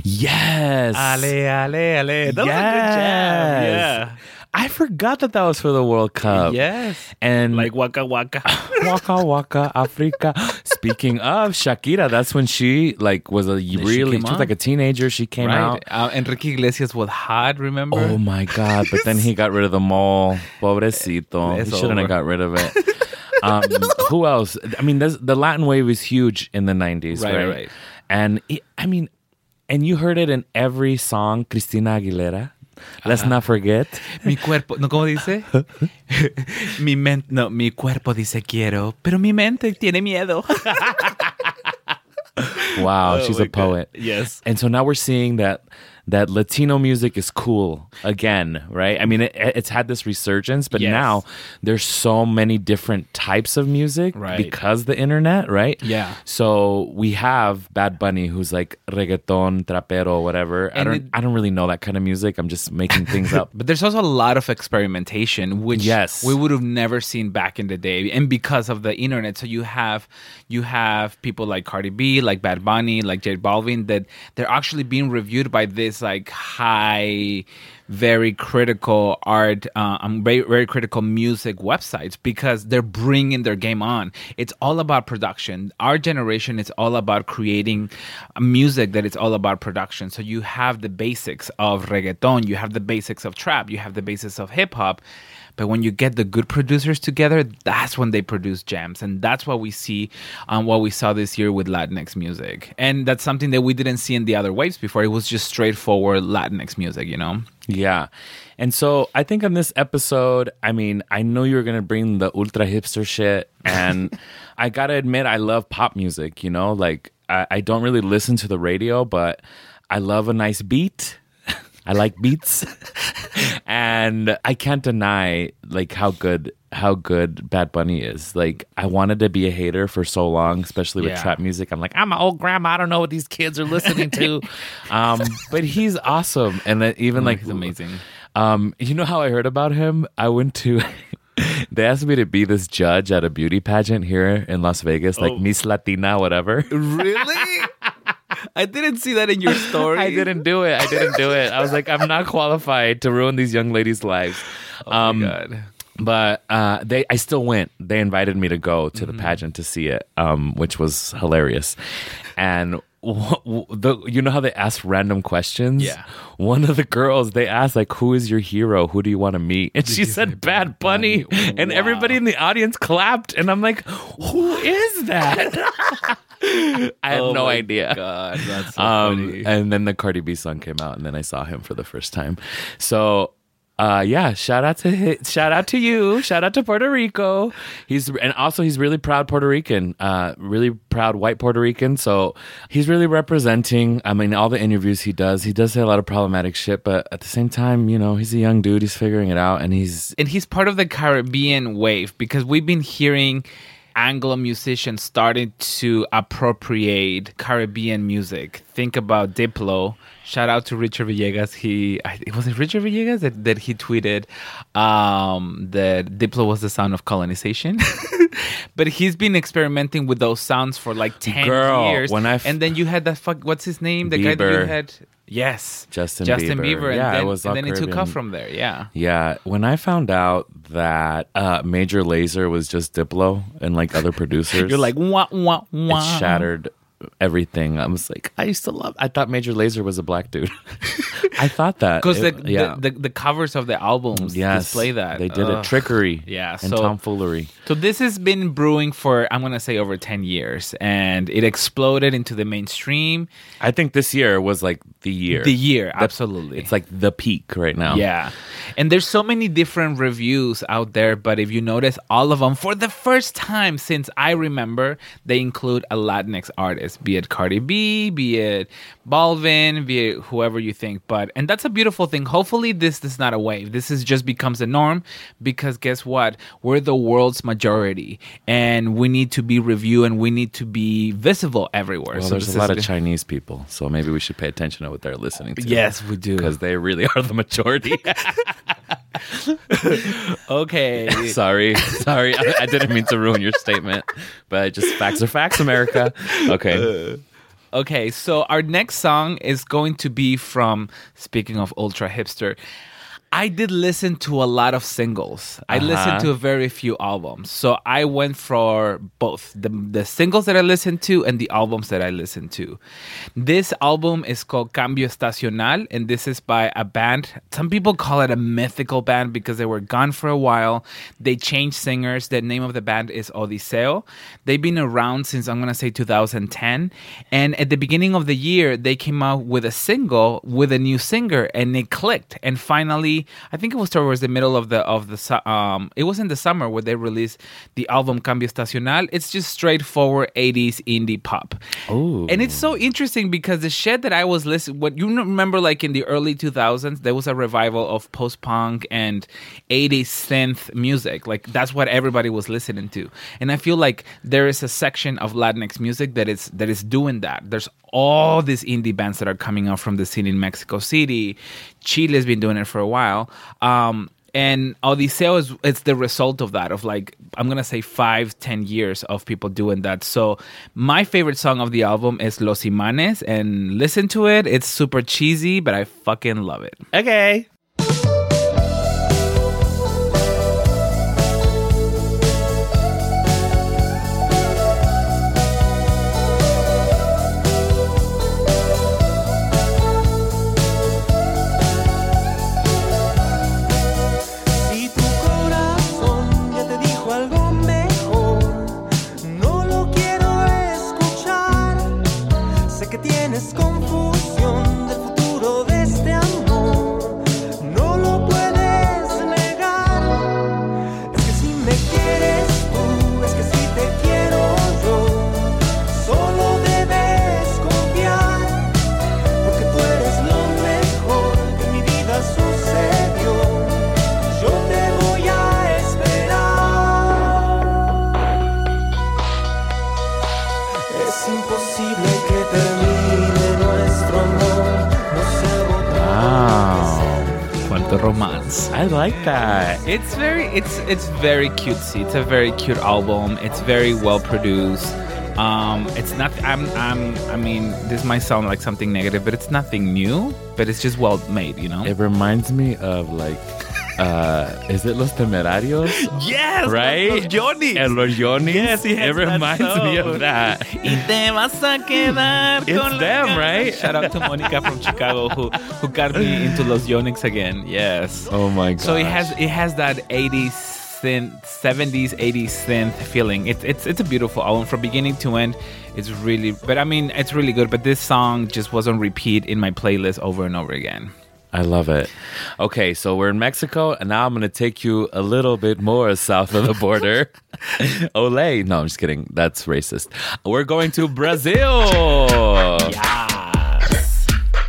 yes. Ale, ale, ale. That was a good jam. Yeah. I forgot that that was for the World Cup. Yes. And Like Waka Waka. Waka Waka Africa. Speaking of Shakira, that's when she like was a really came she was on. like a teenager. She came out. Uh, Enrique Iglesias was hot, remember? Oh my god! But then he got rid of the mole. Pobrecito. It's he shouldn't have over. got rid of it. Um, who else? I mean, there's- the Latin wave was huge in the nineties, Right, right? right, right. And it, I mean, and you heard it in every song. Christina Aguilera. Let's not forget. Mi cuerpo, ¿no cómo dice? mi mente, no, mi cuerpo dice quiero, pero mi mente tiene miedo. Wow, Oh she's my a poet. God. Yes. And so now we're seeing that that Latino music is cool again, right? I mean, it, it's had this resurgence, but Yes. now there's so many different types of music Right. because the internet, right? Yeah. So we have Bad Bunny, who's like reggaeton, trapero, whatever. I And don't, it- I don't really know that kind of music. I'm just making things up. But there's also a lot of experimentation, which Yes. we would have never seen back in the day, and because of the internet. So you have you have people like Cardi B, like Bad Bunny, like J Balvin, that they're actually being reviewed by this like high, very critical art, uh, um, very very critical music websites because they're bringing their game on. It's all about production. Our generation is all about creating a music that is all about production. So you have the basics of reggaeton, you have the basics of trap, you have the basics of hip hop, But when you get the good producers together, that's when they produce gems. And that's what we see, um, what we saw this year with Latinx music. And that's something that we didn't see in the other waves before. It was just straightforward Latinx music, you know? Yeah. And so I think on this episode, I mean, I know you're going to bring the ultra hipster shit. And I got to admit, I love pop music, you know? Like, I, I don't really listen to the radio, but I love a nice beat. I like beats. And I can't deny, like, how good how good Bad Bunny is. Like, I wanted to be a hater for so long, especially with Yeah. trap music. I'm like, I'm an old grandma. I don't know what these kids are listening to. um, but he's awesome. And then even Oh, like, he's amazing. Um, you know how I heard about him? I went to... They asked me to be this judge at a beauty pageant here in Las Vegas, like Oh. Miss Latina, whatever. Really? I didn't see that in your story. I didn't do it. I didn't do it. I was like, I'm not qualified to ruin these young ladies' lives. Oh um, my God. But uh, they, I still went. They invited me to go to the pageant to see it, um, which was hilarious. And w- w- the, you know how they ask random questions? Yeah. One of the girls, they asked, like, who is your hero? Who do you want to meet? And she said Bad Bunny. And Wow. everybody in the audience clapped. And I'm like, who is that? I had Oh no my idea. God, that's so Um, funny. and then the Cardi B song came out, and then I saw him for the first time. So, uh, yeah, shout out to hi- shout out to you, shout out to Puerto Rico. He's and also he's really proud Puerto Rican, uh, really proud white Puerto Rican. So he's really representing. I mean, all the interviews he does, he does say a lot of problematic shit, but at the same time, you know, he's a young dude. He's figuring it out, and he's And he's part of the Caribbean wave because we've been hearing Anglo musicians starting to appropriate Caribbean music. Think about Diplo. Shout out to Richard Villegas. He I, was it Richard Villegas that, that he tweeted um, that Diplo was the sound of colonization. But he's been experimenting with those sounds for like ten Girl, years. when I f- and then you had that fuck. What's his name? The guy that you Bieber. had. Yes, Justin Justin Bieber. Bieber. And Yeah, it then, was and all then he took Caribbean. off from there. Yeah. Yeah, when I found out that uh, Major Lazer was just Diplo and like other producers, You're like wah wah wah. it shattered everything. I was like, I used to love. I thought Major Lazer was a black dude. I thought that Because the, It- yeah, the, the the covers of the albums yes, display that. they did Ugh. it. Trickery, Yeah, and so- tomfoolery. So this has been brewing for, I'm going to say, over ten years. And it exploded into the mainstream. I think this year was like the year. The year, The- absolutely. It's like the peak right now. Yeah. And there's so many different reviews out there. But if you notice, all of them, for the first time since I remember, they include a Latinx artist, be it Cardi B, be it Balvin, be it whoever you think. But and that's a beautiful thing. Hopefully this, this is not a wave. This is just becomes the norm because guess what? We're the world's majority and we need to be reviewed and we need to be visible everywhere. Well, So there's this a lot is of the- Chinese people, so maybe we should pay attention to what they're listening to. Yes, we do. because they really are the majority. Okay. sorry, sorry, I, I didn't mean to ruin your statement, but just facts are facts, America. Okay. Okay, so our next song is going to be from, speaking of ultra hipster, I did listen to a lot of singles. I Uh-huh. listened to a very few albums. So I went for both the, the singles that I listened to and the albums that I listened to. This album is called Cambio Estacional, and this is by a band. Some people call it a mythical band because they were gone for a while. They changed singers. The name of the band is Odiseo. They've been around since, I'm going to say, two thousand ten. And at the beginning of the year, they came out with a single with a new singer, and it clicked. And finally, I think it was towards the middle of the of the su- um it was in the summer where they released the album Cambio Estacional. It's just straightforward eighties indie pop. Ooh. And it's so interesting because the shit that I was listening, what you remember, like in the early two thousands, there was a revival of post-punk and eighties synth music. Like that's what everybody was listening to. And I feel like there is a section of Latinx music that is that is doing that. There's all these indie bands that are coming out from the scene in Mexico City. Chile's been doing it for a while. Um, and Odiseo is it's the result of that, of like, I'm going to say five, ten years of people doing that. So my favorite song of the album is Los Imanes, and listen to it. It's super cheesy, but I fucking love it. Okay. Y tu corazón tienes confusión del futuro de este amor, no lo puedes negar. Es que si me quieres tú, es que si te quiero yo, solo debes confiar, porque tú eres lo mejor que en mi vida sucedió. Yo te voy a esperar. Es imposible que termine nuestro amor, no se Wow. Cuánto romance. I like that. It's very, it's it's very cutesy. It's a very cute album. It's very well produced. Um, it's not. I'm. I'm. I mean, this might sound like something negative, but it's nothing new. But it's just well made. You know. It reminds me of like, uh, is it Los Temerarios? Yes. Right? Los Johnny. And Los Johnny. Yes, he has It reminds that me song. of that. Y te vas a quedar It's con la them, ganas. right? Shout out to Monica from Chicago who who got me into Los Yonix again. Yes. Oh my god. So it has it has that eighties synth, seventies, eighties synth feeling. It's it's it's a beautiful album from beginning to end. It's really, but I mean, it's really good. But this song just was on repeat in my playlist over and over again. I love it. Okay, so we're in Mexico, and now I'm going to take you a little bit more south of the border. Olé. No, I'm just kidding. That's racist. We're going to Brazil. Yes.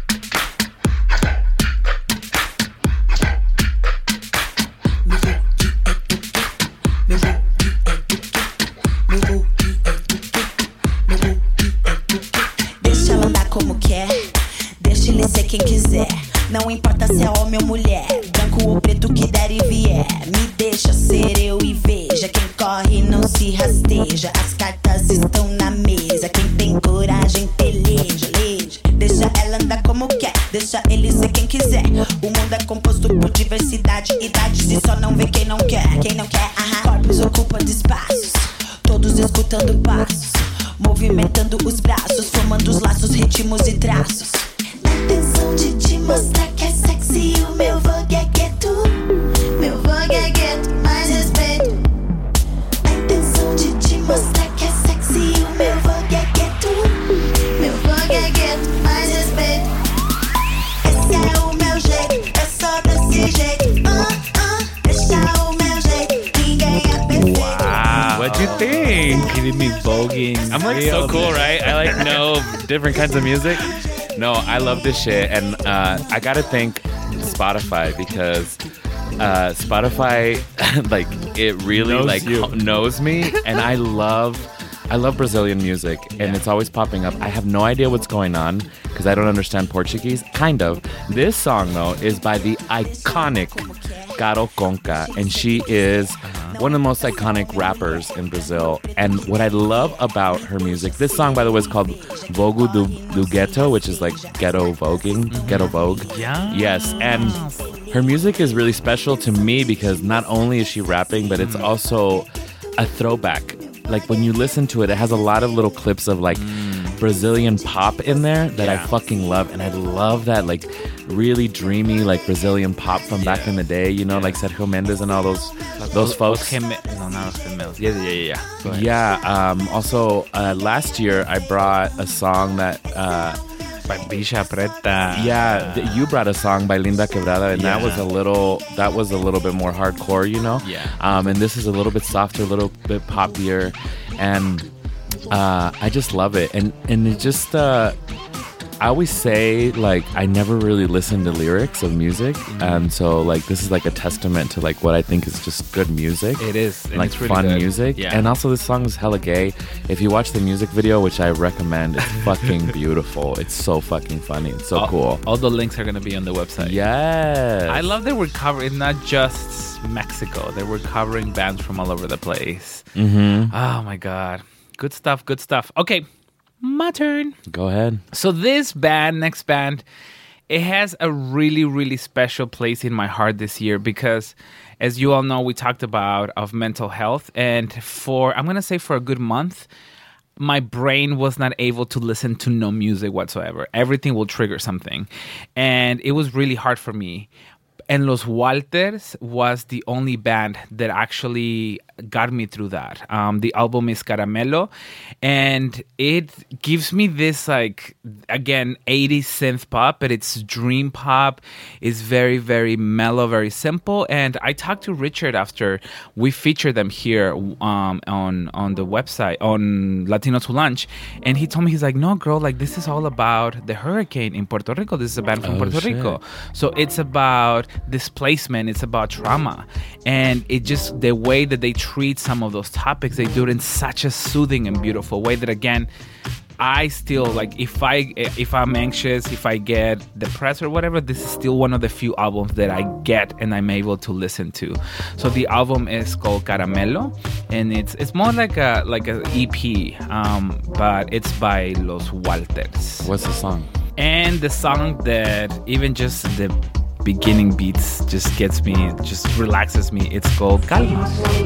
Deixa ela andar como quer, deixa ele ser quem quiser. Não importa se é homem ou mulher, branco ou preto que der e vier. Me deixa ser eu e veja, quem corre não se rasteja. As cartas estão na mesa, quem tem coragem peleja, leja. Deixa ela andar como quer, deixa ele ser quem quiser. O mundo é composto por diversidade, idades e só não vê quem não quer. Quem não quer, aham. Corpos ocupando espaços, todos escutando passos, movimentando os braços, formando os laços, ritmos e traços. Na intenção de te mostrar que é sexy, o meu vogue é gueto. Meu vogue é gueto, mais respeito. Na intenção de te mostrar que é sexy, o meu vogue é gueto. Meu vogue é gueto, mais respeito. Esse é o meu jeito, é só desse jeito. Uh, uh, deixa o meu jeito, ninguém é perfeito. Wow. What'd you think? Giving me voguing. I'm like so cool, right? I like know different kinds of music. No, I love this shit, and uh, I gotta thank Spotify because uh, Spotify, like, it really Knows like you. knows me, and I love, I love Brazilian music, and it's always popping up. I have no idea what's going on because I don't understand Portuguese. Kind of. This song though is by the iconic Caro Conca, and she is one of the most iconic rappers in Brazil. And what I love about her music, this song, by the way, is called Vogue do, do Ghetto, which is like ghetto voguing, ghetto vogue. Yeah. Yes, and her music is really special to me because not only is she rapping, but it's also a throwback. Like when you listen to it, it has a lot of little clips of like Brazilian pop in there that I Yeah. fucking love. And I love that like really dreamy like Brazilian pop from back in the day, you know, like Sergio Mendes and all those those folks. Gem- no, not Los Gemelos. Yeah, yeah, yeah, yeah. Go ahead. Yeah. Um, also, uh, last year I brought a song that, uh, By Bisha Preta. yeah, th- you brought a song by Linda Quebrada, and that Yeah. was a little, that was a little bit more hardcore, you know. Yeah. Um, and this is a little bit softer, a little bit poppier, and uh, I just love it. And and it just, uh, I always say like I never really listen to lyrics of music, and so like this is like a testament to like what I think is just good music. It is. And like it's really fun good. music. Yeah. And also this song is hella gay. If you watch the music video, which I recommend, it's fucking beautiful. It's so fucking funny. It's so all, cool. All the links are going to be on the website. Yes. I love that we're covering not just Mexico. That we're covering bands from all over the place. Mm-hmm. Oh my God. Good stuff. Good stuff. Okay. My turn. Go ahead. So this band, next band, it has a really, really special place in my heart this year because, as you all know, we talked about of mental health, and for I'm gonna say for a good month, my brain was not able to listen to no music whatsoever. Everything will trigger something, and it was really hard for me. And Los Walters was the only band that actually got me through that. Um, the album is Caramelo, and it gives me this, like, again, eighties synth pop, but it's dream pop. It's very, very mellow, very simple. And I talked to Richard after we featured them here um, on on the website, on Latino to Lunch, and he told me, he's like, no, girl, like, this is all about the hurricane in Puerto Rico. This is a band from Oh, Puerto shit. Rico. So it's about displacement, it's about trauma. And it just, the way that they treat some of those topics, they do it in such a soothing and beautiful way that, again, I still, like, if I if I'm anxious, if I get depressed or whatever, this is still one of the few albums that I get and I'm able to listen to. So the album is called Caramelo, and it's it's more like a like an E P, um, but it's by Los Walters. What's the song? And the song that even just the beginning beats just gets me, just relaxes me, it's called Calma.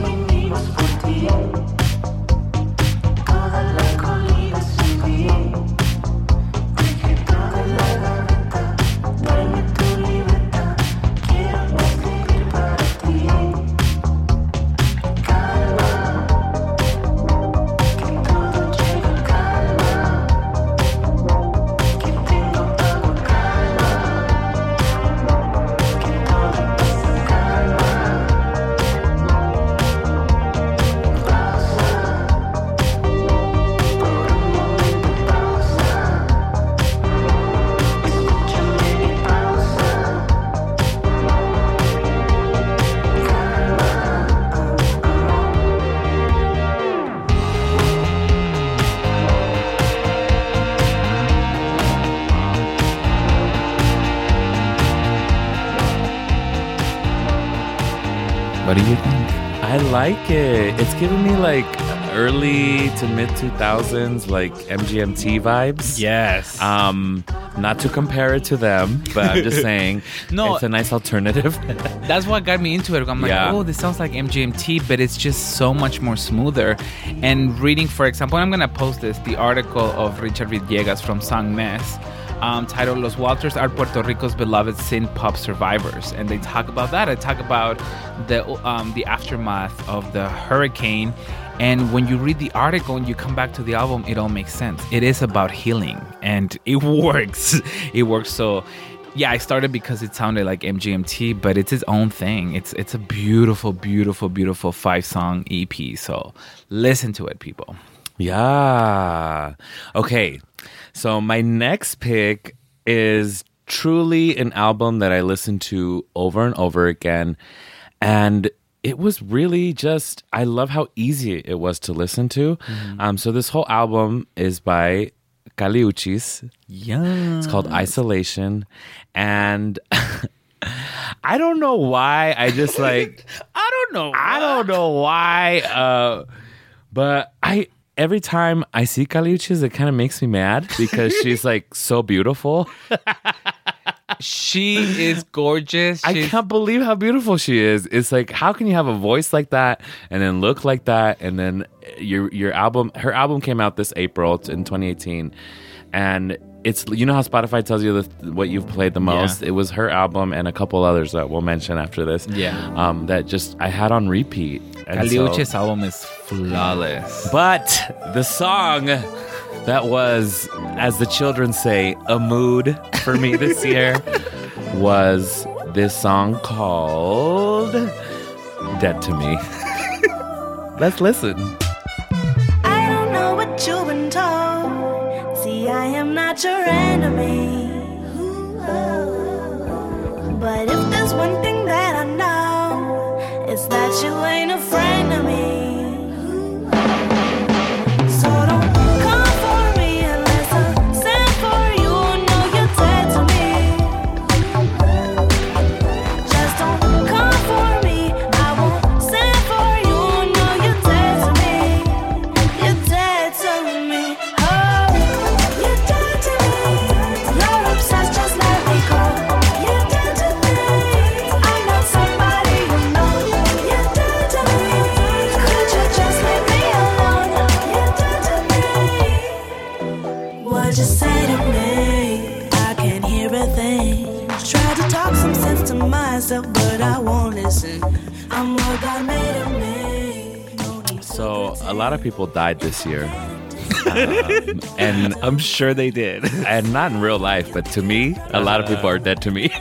What do you think? I like it. It's giving me like early to mid two thousands, like M G M T vibes. Yes. Um, not to compare it to them, but I'm just saying, No. it's a nice alternative. That's what got me into it. I'm like, Yeah. oh, this sounds like M G M T, but it's just so much more smoother. And reading, for example, I'm going to post this, the article of Richard Villegas from Sang Mes, um, titled Los Walters are Puerto Rico's beloved synth pop survivors. And they talk about that. I talk about the um, the aftermath of the hurricane. And when you read the article and you come back to the album, it all makes sense. It is about healing, and it works. It works. So, yeah, I started because it sounded like M G M T, but it's its own thing. It's it's a beautiful, beautiful, beautiful five-song E P. So listen to it, people. Yeah. Okay. So my next pick is truly an album that I listened to over and over again. And it was really just, I love how easy it was to listen to. Mm-hmm. Um, so this whole album is by Kali Uchis. Yeah. It's called Isolation. And I don't know why. I just like, I don't know. I don't know why. Uh, but I, every time I see Kali Uchis, it kind of makes me mad because she's like so beautiful. She is gorgeous. I She's- can't believe how beautiful she is. It's like, how can you have a voice like that and then look like that? And then your your album, her album came out this April in twenty eighteen. And it's, you know how Spotify tells you the, what you've played the most? Yeah. It was her album and a couple others that we'll mention after this. Yeah. Um, that just, I had on repeat. And Kali so- Uchis' album is flawless. But the song that was, as the children say, a mood for me this year was this song called Dead to Me. Let's listen. I don't know what you've been told. See, I am not your enemy. But if there's one thing that I know, it's that you ain't a friend of me. So don't come for me unless I send for you. No, you're dead to me. Just don't come for me. I won't send for you. No, you're dead to me. You're dead to me. Oh, you're dead to me. You're obsessed, just let me go. You're dead to me. I'm not somebody you know. You're dead to me. Could you just leave me alone? You're dead to me. What you say to me? I can't hear a thing. Try to talk talk some sense to myself, but I won't listen. I'm what God made of me. No need for So a lot of people died this year. Um, and I'm sure they did. and not in real life, but to me, a lot of people are dead to me.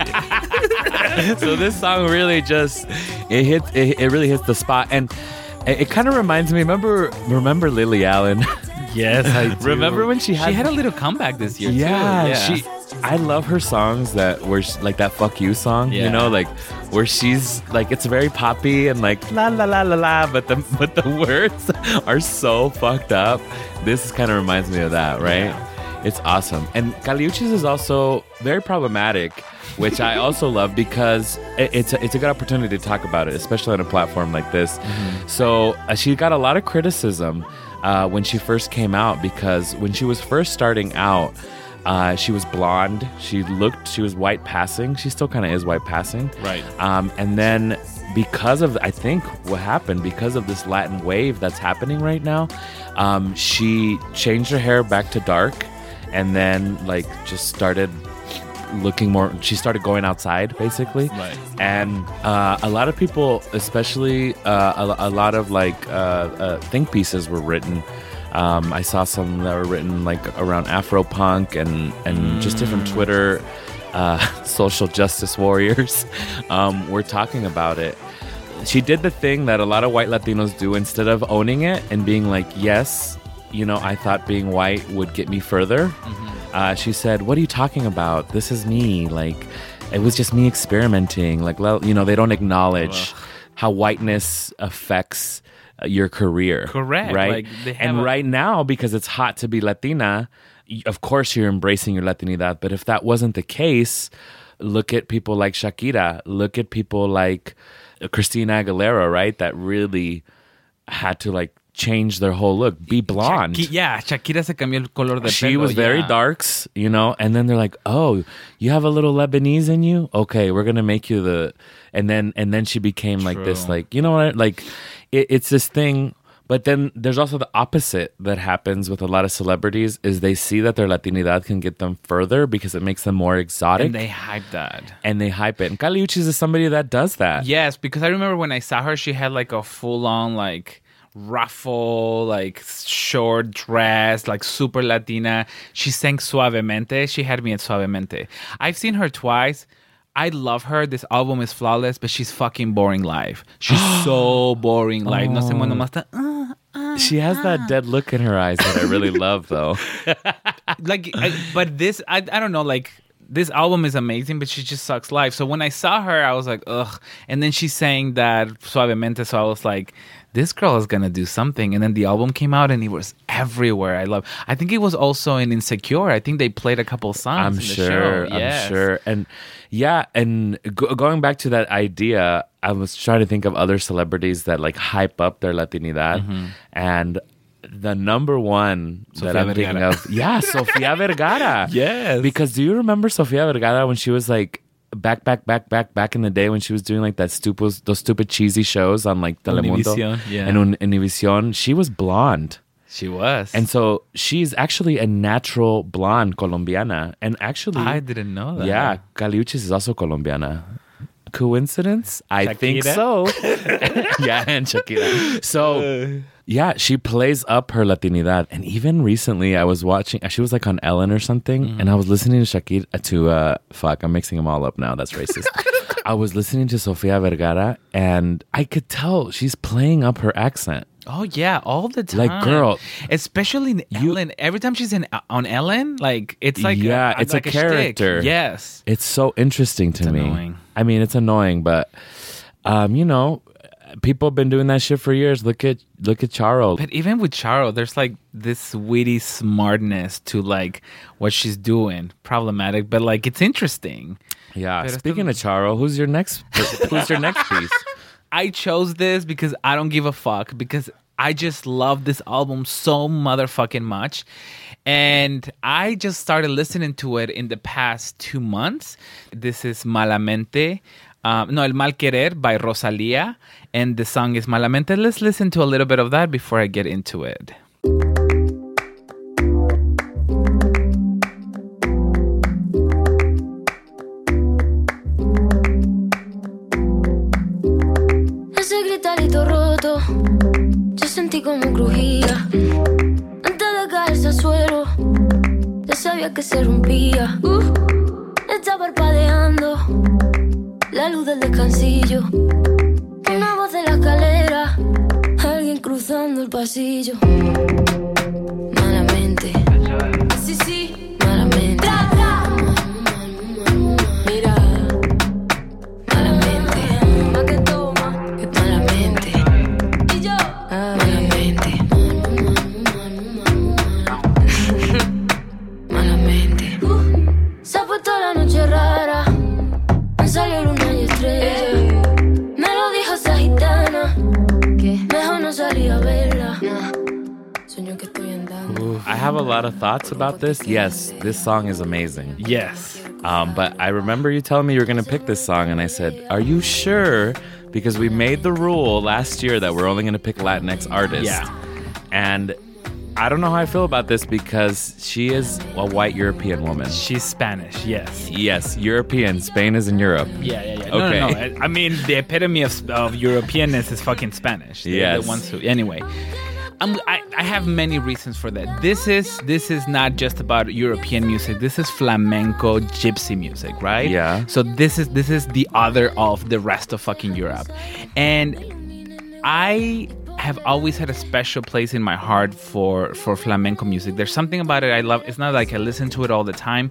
So this song really just it hits it, it really hits the spot, and it, it kind of reminds me. Remember, remember Lily Allen? Yes, I do. Remember when she had she had a little comeback this year yeah, too. Yeah, she. I love her songs that were sh- like that "Fuck You" song. Yeah. You know, like where she's like it's very poppy and like la la la la la, but the but the words are so fucked up. This kind of reminds me of that, right? Yeah. It's awesome. And Caliuchis is also very problematic, which I also love because it, it's a, it's a good opportunity to talk about it, especially on a platform like this. Mm-hmm. So uh, she got a lot of criticism uh, when she first came out, because when she was first starting out, uh, she was blonde. She looked, she was white passing. She still kind of is white passing. Right. Um, and then because of, I think what happened, because of this Latin wave that's happening right now, um, she changed her hair back to dark, and then like just started looking more, she started going outside basically. Right. And uh, a lot of people, especially uh, a, a lot of like uh, uh, think pieces were written. Um, I saw some that were written like around Afropunk and, and mm. just different Twitter uh, social justice warriors um, were talking about it. She did the thing that a lot of white Latinos do. Instead of owning it and being like, yes, you know, I thought being white would get me further. Mm-hmm. Uh, she said, what are you talking about? This is me. Like, it was just me experimenting. Like, you know, they don't acknowledge Ugh. how whiteness affects uh, your career. Correct. Right? Like, and a- right now, because it's hot to be Latina, of course you're embracing your Latinidad. But if that wasn't the case, look at people like Shakira. Look at people like Christina Aguilera, right? That really had to like change their whole look, be blonde. Shaki- yeah, Shakira se cambió el color de She pelo, was very yeah. darks, you know, and then they're like, "Oh, you have a little Lebanese in you? Okay, we're gonna make you the." And then and then she became like True. this, like you know what? Like it, it's this thing. But then there's also the opposite that happens with a lot of celebrities is they see that their Latinidad can get them further because it makes them more exotic. And they hype that. And they hype it. And Caliuchis is somebody that does that. Yes, because I remember when I saw her, she had like a full-on like ruffle, like short dress, like super Latina. She sang Suavemente. She had me at Suavemente. I've seen her twice. I love her. This album is flawless, but she's fucking boring live. She's so boring live. No se mueve nomás está, uh, uh, She has that dead look in her eyes that I really love, though. like, I, but this, I, I don't know, like, this album is amazing, but she just sucks live. So when I saw her, I was like, ugh. And then she sang that Suavemente, so I was like, this girl is gonna do something. And then the album came out, and it was everywhere. I love. I think it was also in Insecure. I think they played a couple songs. I'm in the sure. show. I'm Yes. sure. And yeah, and go- going back to that idea, I was trying to think of other celebrities that like hype up their Latinidad, Mm-hmm. and the number one that Sofia I'm thinking Vergara. of, yeah, Sofia Vergara. Yes. Because do you remember Sofia Vergara when she was like back, back, back, back, back in the day when she was doing like that stupid, those stupid cheesy shows on like Telemundo Univision, yeah. and Un- Univision? She was blonde. She was. And so she's actually a natural blonde Colombiana. And actually, I didn't know that. yeah, Caliuchis is also Colombiana. Coincidence? I Shakira? think so. Yeah, and Shakira. So, yeah, she plays up her Latinidad. And even recently, I was watching, she was like on Ellen or something, Mm-hmm. and I was listening to Shakira, to, uh, fuck, I'm mixing them all up now. That's racist. I was listening to Sofia Vergara, and I could tell she's playing up her accent. Oh yeah, all the time. Like, girl, especially in Ellen. Every time she's in on Ellen, like it's like yeah, a, it's like a shtick. character. Yes, It's so interesting to It's me. annoying. I mean, it's annoying, but um, you know, people have been doing that shit for years. Look at look at Charo. but even with Charo, there's like this witty smartness to like what she's doing. Problematic, but like it's interesting. Yeah. Pero Speaking of Charo, who's your next? Who's your next piece? I chose this because I don't give a fuck, because I just love this album so motherfucking much. And I just started listening to it in the past two months. This is Malamente. Um, no, El Mal Querer by Rosalía. And the song is Malamente. Let's listen to a little bit of that before I get into it. como crujía. Antes de caerse al suelo, ya sabía que se rompía. Uh, está parpadeando la luz del descansillo. Una voz de la escalera, alguien cruzando el pasillo. Malamente, sí, sí, malamente. Mira, malamente, más que toma, que malamente. Y yo, malamente, malamente. Uh, se ha puesto la noche rara, han salido luna y estrella. Me lo dijo esa gitana, que mejor no salía a verla. Sueño que estoy andando. I have a lot of thoughts about this. Yes, this song is amazing. Yes. Um, but I remember you telling me you were going to pick this song, and I said, are you sure? Because we made the rule last year that we're only going to pick Latinx artists. Yeah. And I don't know how I feel about this because she is a white European woman. She's Spanish, yes. Yes, European. Spain is in Europe. Yeah, yeah, yeah. Okay. No, no, no. I, I mean, the epitome of, of Europeanness is fucking Spanish. The, Yes. The ones who, anyway. Um, I, I have many reasons for that. This is this is not just about European music. This is flamenco gypsy music, right? Yeah. So this is this is the other of the rest of fucking Europe. And I have always had a special place in my heart for for flamenco music. There's something about it I love. It's not like I listen to it all the time,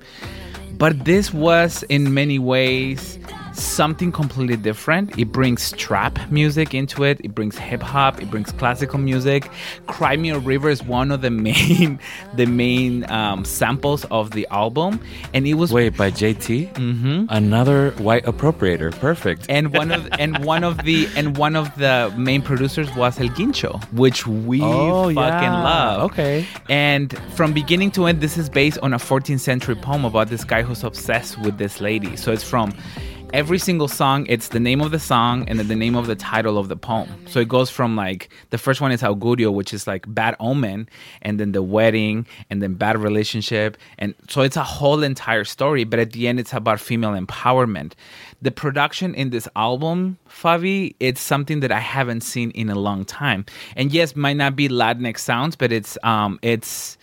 but this was in many ways something completely different. It brings trap music into it. It brings hip hop. It brings classical music. Cry Me a River is one of the main the main um, samples of the album, and it was Wait, by J T? Mm-hmm. Another white appropriator. Perfect. and one of and one of the and one of the main producers was El Guincho, which we Oh, fucking yeah. love. Okay. And from beginning to end, this is based on a fourteenth century poem about this guy who's obsessed with this lady. So it's from every single song, it's the name of the song and then the name of the title of the poem. So it goes from like, the first one is Augurio, which is like bad omen, and then the wedding, and then bad relationship. And so it's a whole entire story, but at the end, it's about female empowerment. The production in this album, Favi, it's something that I haven't seen in a long time. And yes, might not be Latinx sounds, but it's, um, it's,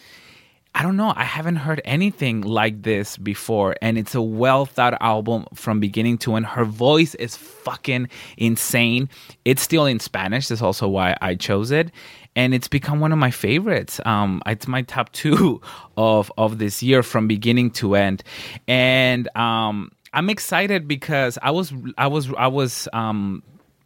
I don't know. I haven't heard anything like this before. And it's a well thought album from beginning to end. Her voice is fucking insane. It's still in Spanish. That's also why I chose it. And it's become one of my favorites. Um, it's my top two of, of this year from beginning to end. And um, I'm excited because I was, I was, I was, um,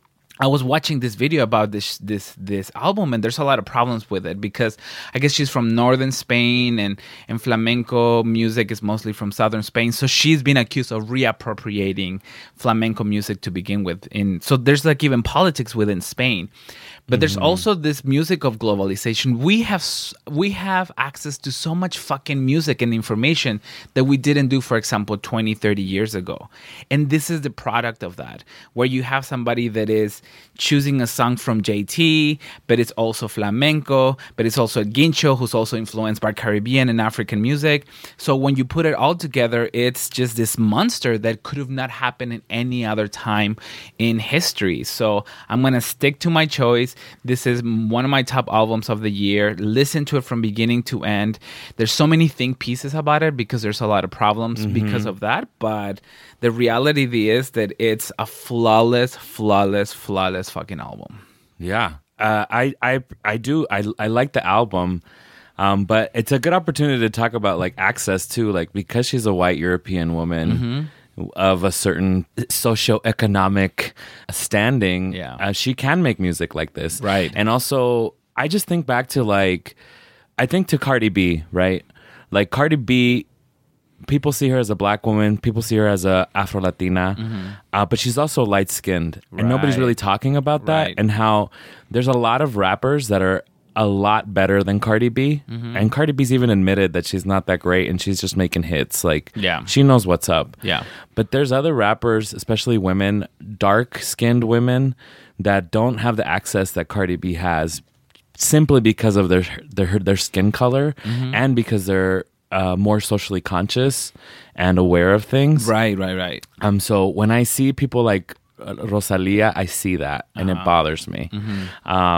I was watching this video about this this this album, and there's a lot of problems with it because I guess she's from northern Spain, and, and flamenco music is mostly from southern Spain. So she's been accused of reappropriating flamenco music to begin with. In so there's like even politics within Spain. But there's also this music of globalization. We have s- we have access to so much fucking music and information that we didn't do, for example, twenty, thirty years ago. And this is the product of that, where you have somebody that is choosing a song from J T, but it's also flamenco, but it's also Guincho, who's also influenced by Caribbean and African music. So when you put it all together, it's just this monster that could have not happened in any other time in history. So I'm going to stick to my choice. This is one of my top albums of the year. Listen to it from beginning to end. There's so many think pieces about it because there's a lot of problems mm-hmm. because of that. But the reality is that it's a flawless, flawless, flawless fucking album. Yeah. Uh, I, I, I do. I, I like the album. Um, but it's a good opportunity to talk about like access too, like because she's a white European woman. Mm-hmm. Of a certain socioeconomic standing, yeah. uh, she can make music like this. Right. And also, I just think back to like, I think to Cardi B, right? Like Cardi B, people see her as a black woman, people see her as a Afro-Latina, mm-hmm. uh, but she's also light-skinned. Right. And nobody's really talking about that right. and how there's a lot of rappers that are a lot better than Cardi B. Mm-hmm. And Cardi B's even admitted that she's not that great and she's just making hits. Like, yeah. she knows what's up. Yeah. But there's other rappers, especially women, dark-skinned women, that don't have the access that Cardi B has simply because of their their, their skin color mm-hmm. and because they're uh, more socially conscious and aware of things. Right, right, right. Um. So when I see people like Rosalia, I see that and uh-huh. it bothers me. Mm-hmm. Um.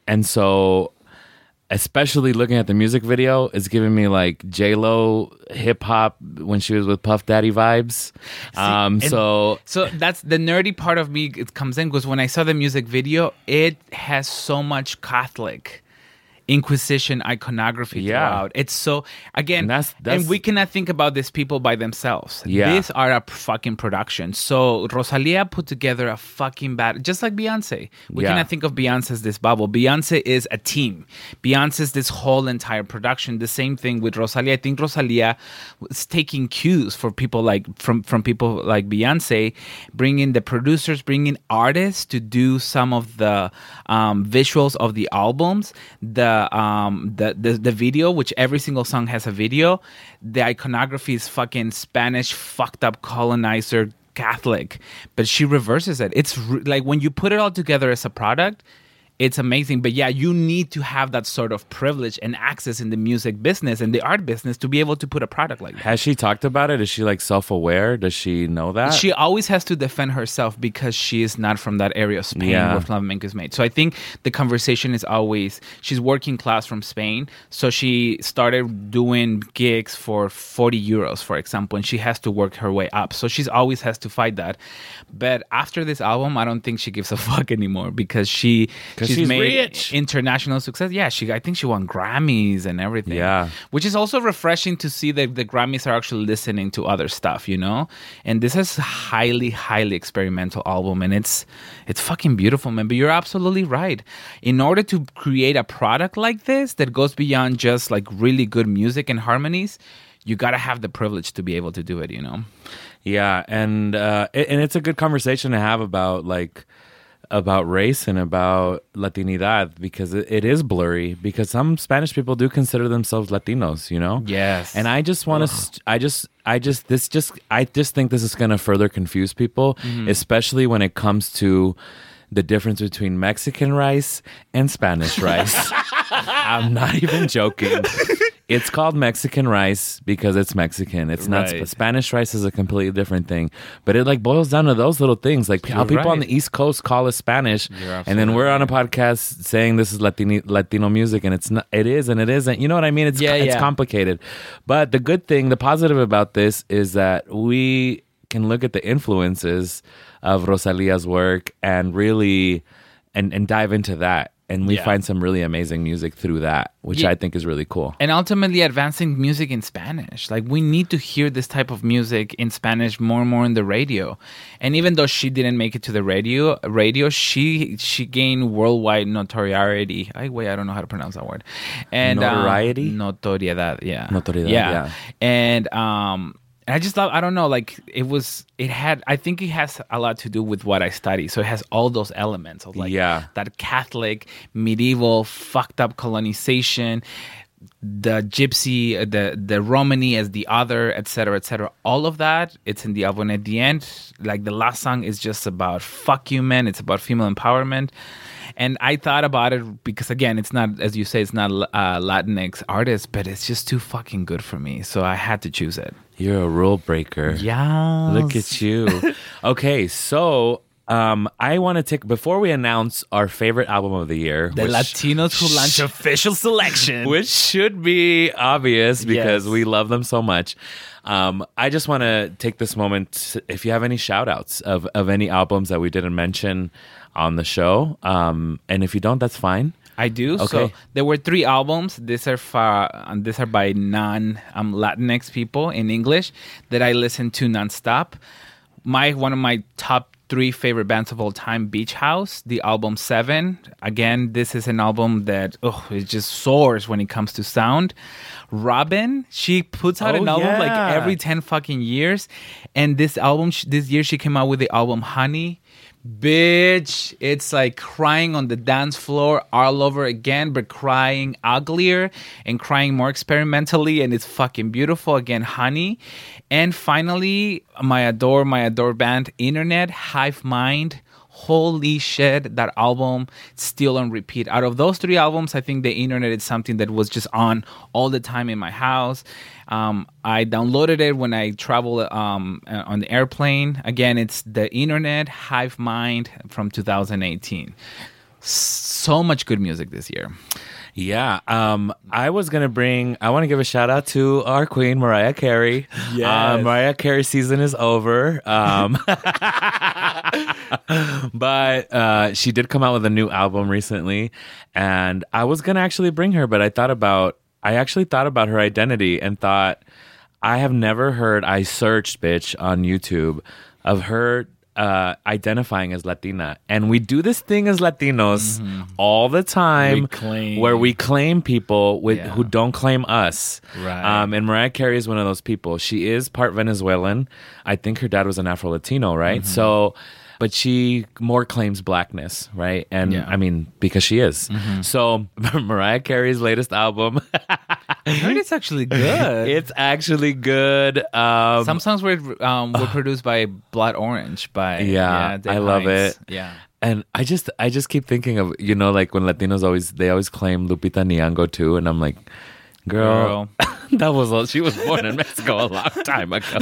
and so, especially looking at the music video, it's giving me like J-Lo hip hop when she was with Puff Daddy vibes. Um, and so so that's the nerdy part of me. It comes in because when I saw the music video, it has so much Catholic Inquisition iconography Yeah. throughout. It's so again, And that's- that's- and we cannot think about these people by themselves. Yeah. These are a p- fucking production. So Rosalia put together a fucking bad, just like Beyonce. We Yeah. cannot think of Beyonce as this bubble. Beyonce is a team. Beyonce is this whole entire production. The same thing with Rosalia. I think Rosalia was taking cues for people like from from people like Beyonce, bringing the producers, bringing artists to do some of the um, visuals of the albums. The um the, the the video, which every single song has a video. The iconography is fucking Spanish, fucked up colonizer Catholic, but she reverses it. It's re- like when you put it all together as a product, it's amazing. But yeah, you need to have that sort of privilege and access in the music business and the art business to be able to put a product like that. has she talked about it? Is she like self-aware? Does she know that? She always has to defend herself because she is not from that area of Spain Yeah. where flamenco is made. So I think the conversation is always, she's working class from Spain. So she started doing gigs for forty euros, for example, and she has to work her way up. So she's always has to fight that. But after this album, I don't think she gives a fuck anymore because she she's, she's made rich. international success. Yeah, she I think she won Grammys and everything. Yeah. Which is also refreshing to see that the Grammys are actually listening to other stuff, you know? And this is a highly, highly experimental album, and it's it's fucking beautiful, man. But you're absolutely right. In order to create a product like this that goes beyond just like really good music and harmonies, you gotta have the privilege to be able to do it, you know? Yeah, and uh, it, and it's a good conversation to have about like about race and about Latinidad because it, it is blurry because some Spanish people do consider themselves Latinos, you know? Yes. And I just want to st- I just I just this just I just think this is going to further confuse people, especially when it comes to the difference between Mexican rice and Spanish rice. I'm not even joking. It's called Mexican rice because it's Mexican. It's not Right. Sp- Spanish rice is a completely different thing. But it like boils down to those little things, like how You're people on right. the East Coast call us Spanish, You're and then we're on a podcast saying this is Latino Latino music, and it's not. It is, and it isn't. You know what I mean? It's Yeah, it's yeah. complicated. But the good thing, the positive about this is that we can look at the influences of Rosalia's work and really and and dive into that. And we Yeah. find some really amazing music through that, which Yeah. I think is really cool. And ultimately advancing music in Spanish. Like we need to hear this type of music in Spanish more and more on the radio. And even though she didn't make it to the radio, radio she she gained worldwide notoriety. I wait, I don't know how to pronounce that word. And um, Notoriety? notoriedad, yeah. Notoriedad, yeah. yeah. And um and I just thought, I don't know, like it was, it had, I think it has a lot to do with what I study. So it has all those elements of like Yeah. that Catholic, medieval, fucked up colonization, the gypsy, uh, the the Romany as the other, et cetera, et cetera. All of that, it's in the album. At the end, like the last song is just about fuck you, man. It's about female empowerment. And I thought about it because, again, it's not, as you say, it's not a Latinx artist, but it's just too fucking good for me. So I had to choose it. You're a rule breaker. Yeah. Look at you. Okay, so um, I want to take, before we announce our favorite album of the year, The which, Latinos Who Lunch official selection. which should be obvious because Yes. we love them so much. Um, I just want to take this moment, if you have any shout outs of, of any albums that we didn't mention on the show. Um, and if you don't, that's fine. I do. So Okay. there were three albums. These are for, um, these are by non um, Latinx people in English that I listen to nonstop. My one of my top three favorite bands of all time, Beach House, the album Seven. Again, this is an album that oh, it just soars when it comes to sound. Robin, she puts out Oh, an album like yeah. every ten fucking years, and this album, sh- this year she came out with the album Honey. Bitch, it's like crying on the dance floor all over again, but crying uglier and crying more experimentally, and it's fucking beautiful. Again, Honey. And finally, my adore, my adore band, Internet, Hive Mind. Holy shit, that album still on repeat. Out of those three albums, I think the Internet is something that was just on all the time in my house. Um, I downloaded it when I travel um, on the airplane. Again, it's the Internet, Hive Mind from two thousand eighteen. so much good music this year. Yeah, um, I was gonna bring. I want to give a shout out to our queen Mariah Carey. Yes. uh, Mariah Carey season is over, um, but uh, she did come out with a new album recently, and I was gonna actually bring her, but I thought about. I actually thought about her identity and thought I have never heard. I searched, bitch, on YouTube of her. Uh, identifying as Latina, and we do this thing as Latinos mm-hmm. all the time, we claim. where we claim people with Yeah. who don't claim us. Right. Um, and Mariah Carey is one of those people. She is part Venezuelan. I think her dad was an Afro Latino, right? Mm-hmm. So, but she more claims blackness, right? And Yeah. I mean, because she is. Mm-hmm. So, Mariah Carey's latest album, I heard it's actually good. it's actually good. Um, Some songs were um, were produced by Blood Orange. By Yeah, Dave I love Hines. it. Yeah. And I just, I just keep thinking of, you know, like when Latinos always, they always claim Lupita Nyong'o too, and I'm like, girl, that was she was born in Mexico a long time ago.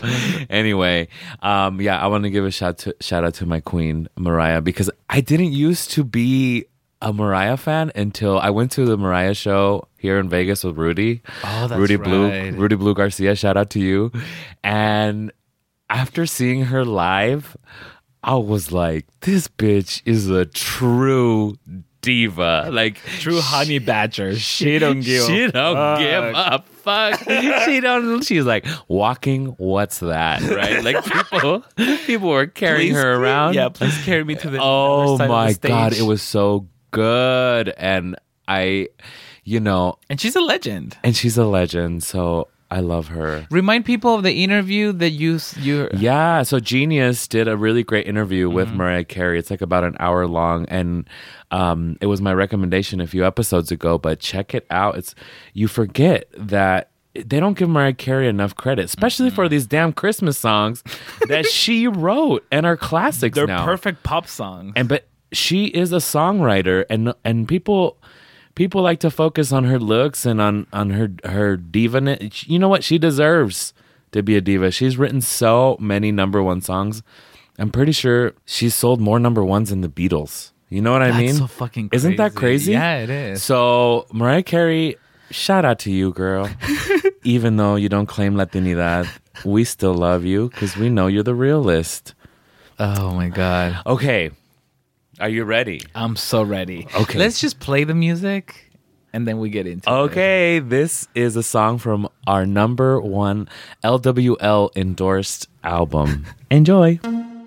Anyway, um, yeah, I want to give a shout to shout out to my queen Mariah, because I didn't used to be a Mariah fan until I went to the Mariah show here in Vegas with Rudy. Oh, that's Rudy Blue, right. Rudy Blue Garcia. Shout out to you. And after seeing her live, I was like, this bitch is a true diva. Like, True honey badger. She don't give. she don't fuck. give a fuck. she don't. She's like walking. What's that? Right? Like people, people were carrying Please- her around. Yeah, please carry me to the Oh other side my of the stage. god, it was so good, and I, you know, And she's a legend. and she's a legend. So I love her. Remind people of the interview that you you. Yeah, so Genius did a really great interview with Mm-hmm. Mariah Carey. It's like about an hour long, and um, it was my recommendation a few episodes ago. But check it out. It's you forget that they don't give Mariah Carey enough credit, especially Mm-hmm. for these damn Christmas songs that she wrote and are classics They're now. perfect pop songs. And but she is a songwriter, and and people. People like to focus on her looks and on, on her her diva. You know what? She deserves to be a diva. She's written so many number one songs. I'm pretty sure she's sold more number ones than the Beatles. You know what I That's mean? so fucking Isn't that crazy? Yeah, it is. So Mariah Carey, shout out to you, girl. Even though you don't claim Latinidad, we still love you because we know you're the realist. Oh my god. Okay. Are you ready? I'm so ready. Okay. Let's just play the music and then we get into it. Okay, this is a song from our number one L W L endorsed album. Enjoy.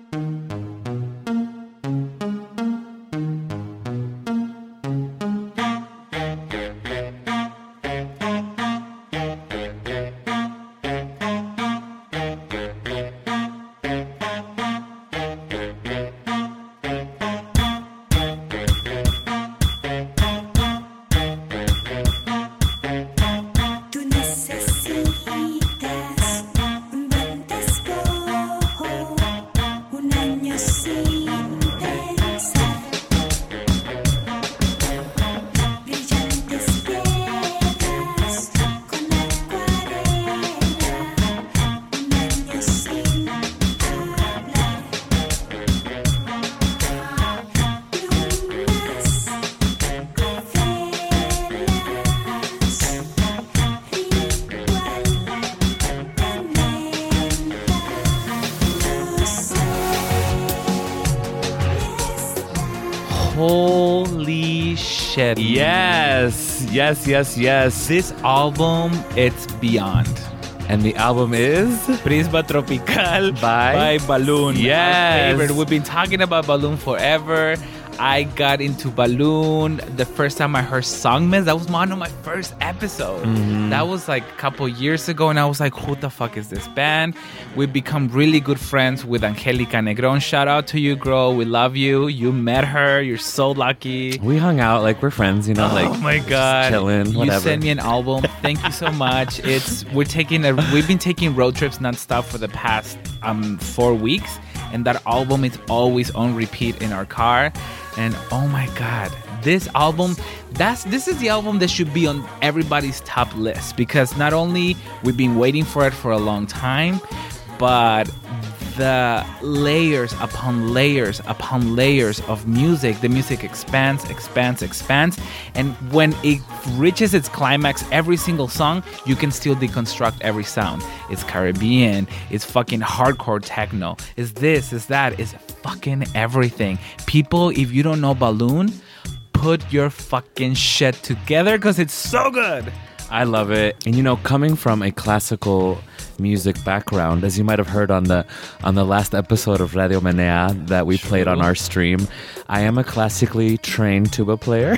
Tú necesitas un buen despojo, un año sin pensar. Brillantes piedras con acuarela, un año sin hablar. Plumas con Holy shit. Yes, yes, yes, yes. This album, it's beyond. And the album is Prisma Tropical By- by Balloon. Yes. Our favorite. We've been talking about Balloon forever. I got into Balloon the first time I heard Songmas. That was one of my first episodes. Mm-hmm. That was like a couple years ago, and I was like, who the fuck is this band? We've become really good friends with Angelica Negron. Shout out to you, girl. We love you. You met her. You're so lucky. we hung out like we're friends, you know, like Oh my god! chilling, You whatever. sent me an album. Thank you so much. It's we're taking a we've been taking road trips nonstop for the past um four weeks, and that album is always on repeat in our car. And oh my god, this album, that's this is the album that should be on everybody's top list, because not only we've been waiting for it for a long time, but the layers upon layers upon layers of music, the music expands, expands, expands. And when it reaches its climax, every single song, you can still deconstruct every sound. It's Caribbean, it's fucking hardcore techno, it's this, it's that, it's fucking everything. People, if you don't know Balloon, put your fucking shit together because it's so good. I love it. And you know, coming from a classical music background, as you might have heard on the on the last episode of Radio Menea that we True. played on our stream, I am a classically trained tuba player.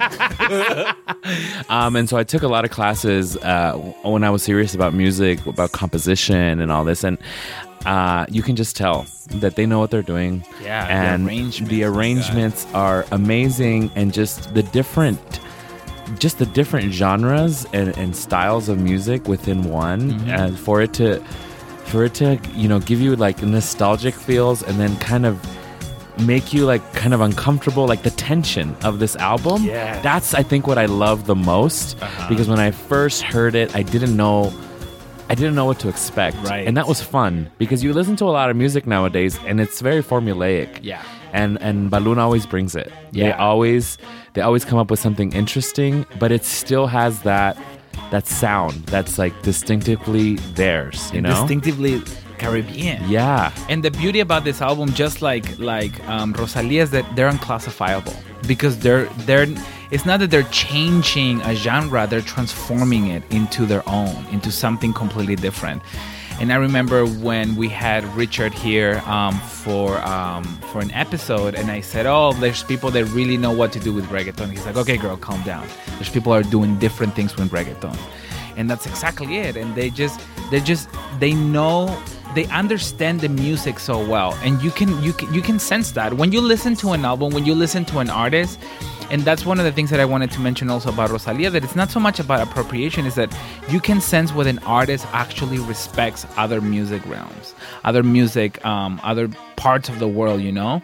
Right. um, and so I took a lot of classes uh, when I was serious about music, about composition and all this. And uh, you can just tell that they know what they're doing. Yeah. And the arrangements, the arrangements are amazing, and just the different just the different genres and, and styles of music within one, mm-hmm. and for it to for it to you know give you like nostalgic feels, and then kind of make you like kind of uncomfortable, like the tension of this album. Yeah. That's I think what I love the most, uh-huh. because when I first heard it, I didn't know I didn't know what to expect. Right. And that was fun, because you listen to a lot of music nowadays and it's very formulaic. Yeah. And and Balloon always brings it. Yeah. They always they always come up with something interesting, but it still has that that sound that's like distinctively theirs, you know? Distinctively Caribbean. Yeah. And the beauty about this album, just like like um, Rosalia, is that they're unclassifiable, because they're they're it's not that they're changing a genre, they're transforming it into their own, into something completely different. And I remember when we had Richard here um, for um, for an episode, and I said, oh, there's people that really know what to do with reggaeton. He's like, okay, girl, calm down. There's people that are doing different things with reggaeton. And that's exactly it. And they just, they just, they know, they understand the music so well. And you can, you can, you can sense that. When you listen to an album, when you listen to an artist, and that's one of the things that I wanted to mention also about Rosalia, that it's not so much about appropriation, is that you can sense when an artist actually respects other music realms, other music, um, other parts of the world, you know?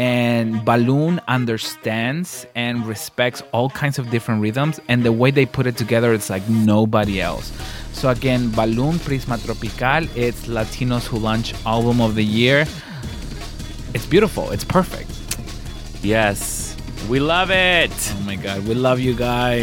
And Balloon understands and respects all kinds of different rhythms, and the way they put it together, it's like nobody else. So again, Balloon, Prisma Tropical, it's Latinos Who Lunch Album of the Year. It's beautiful. It's perfect. Yes. We love it. Oh my God, we love you guys.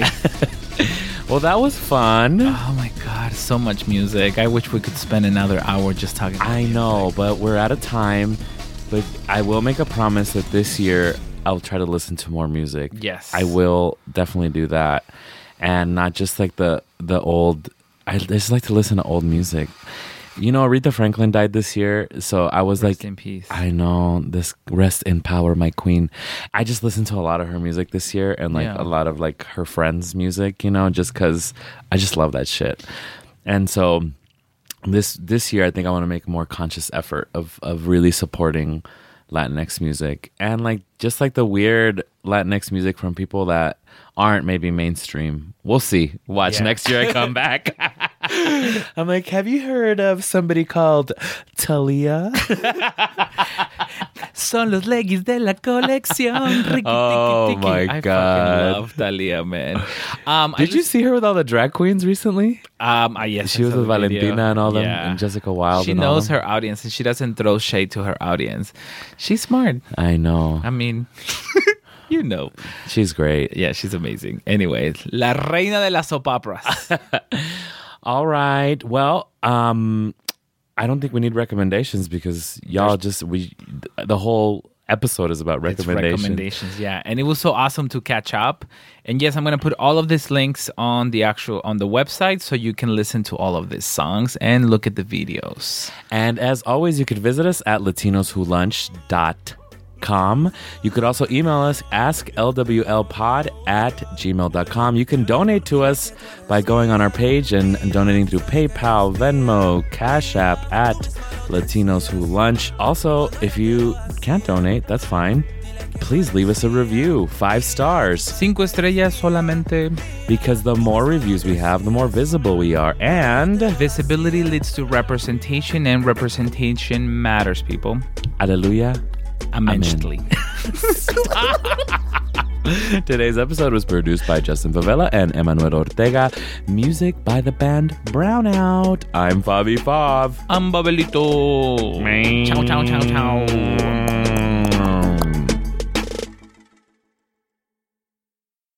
Well, that was fun. Oh my God, so much music. I wish we could spend another hour just talking about I music. know, but we're out of time. But I will make a promise that this year I'll try to listen to more music. Yes. I will definitely do that. And not just like the the old, I just like to listen to old music. You know, Aretha Franklin died this year, so I was Rest like, in peace. I know, this rest in power, my queen. I just listened to a lot of her music this year, and like Yeah. a lot of like her friends' music, you know, just because I just love that shit. And so this this year, I think I want to make a more conscious effort of of really supporting Latinx music, and like just like the weird Latinx music from people that aren't maybe mainstream. We'll see. Watch Yeah. next year I come back. I'm like, have you heard of somebody called Talia? Son los leggings de la colección. Ricky, Oh, tiki, tiki. my I God. fucking love Thalia, man. Um, I Did you just- see her with all the drag queens recently? Um, I yes, She I was saw with the video. Valentina and all them, Yeah. and Jessica Wilde. She and all knows them. her audience, and she doesn't throw shade to her audience. She's smart. I know. I mean, you know. She's great. Yeah, she's amazing. Anyway, La Reina de las Soap Operas. All right. Well, um, I don't think we need recommendations, because y'all just we the whole episode is about It's recommendations. recommendations, yeah. And it was so awesome to catch up. And yes, I'm going to put all of these links on the actual on the website, so you can listen to all of these songs and look at the videos. And as always, you could visit us at latinos who lunch dot com. You could also email us, ask L W L pod at gmail dot com. You can donate to us by going on our page and, and donating through PayPal, Venmo, Cash App at Latinos Who Lunch. Also, if you can't donate, that's fine. Please leave us a review, five stars, Cinco estrellas solamente. because the more reviews we have, the more visible we are. And Visibility leads to representation, and representation matters, people. Alleluia. Immensely. Today's episode was produced by Justin Favela and Emmanuel Ortega. Music by the band Brownout. I'm Fabi Fav. I'm Babelito. Man. Ciao, ciao, ciao, ciao.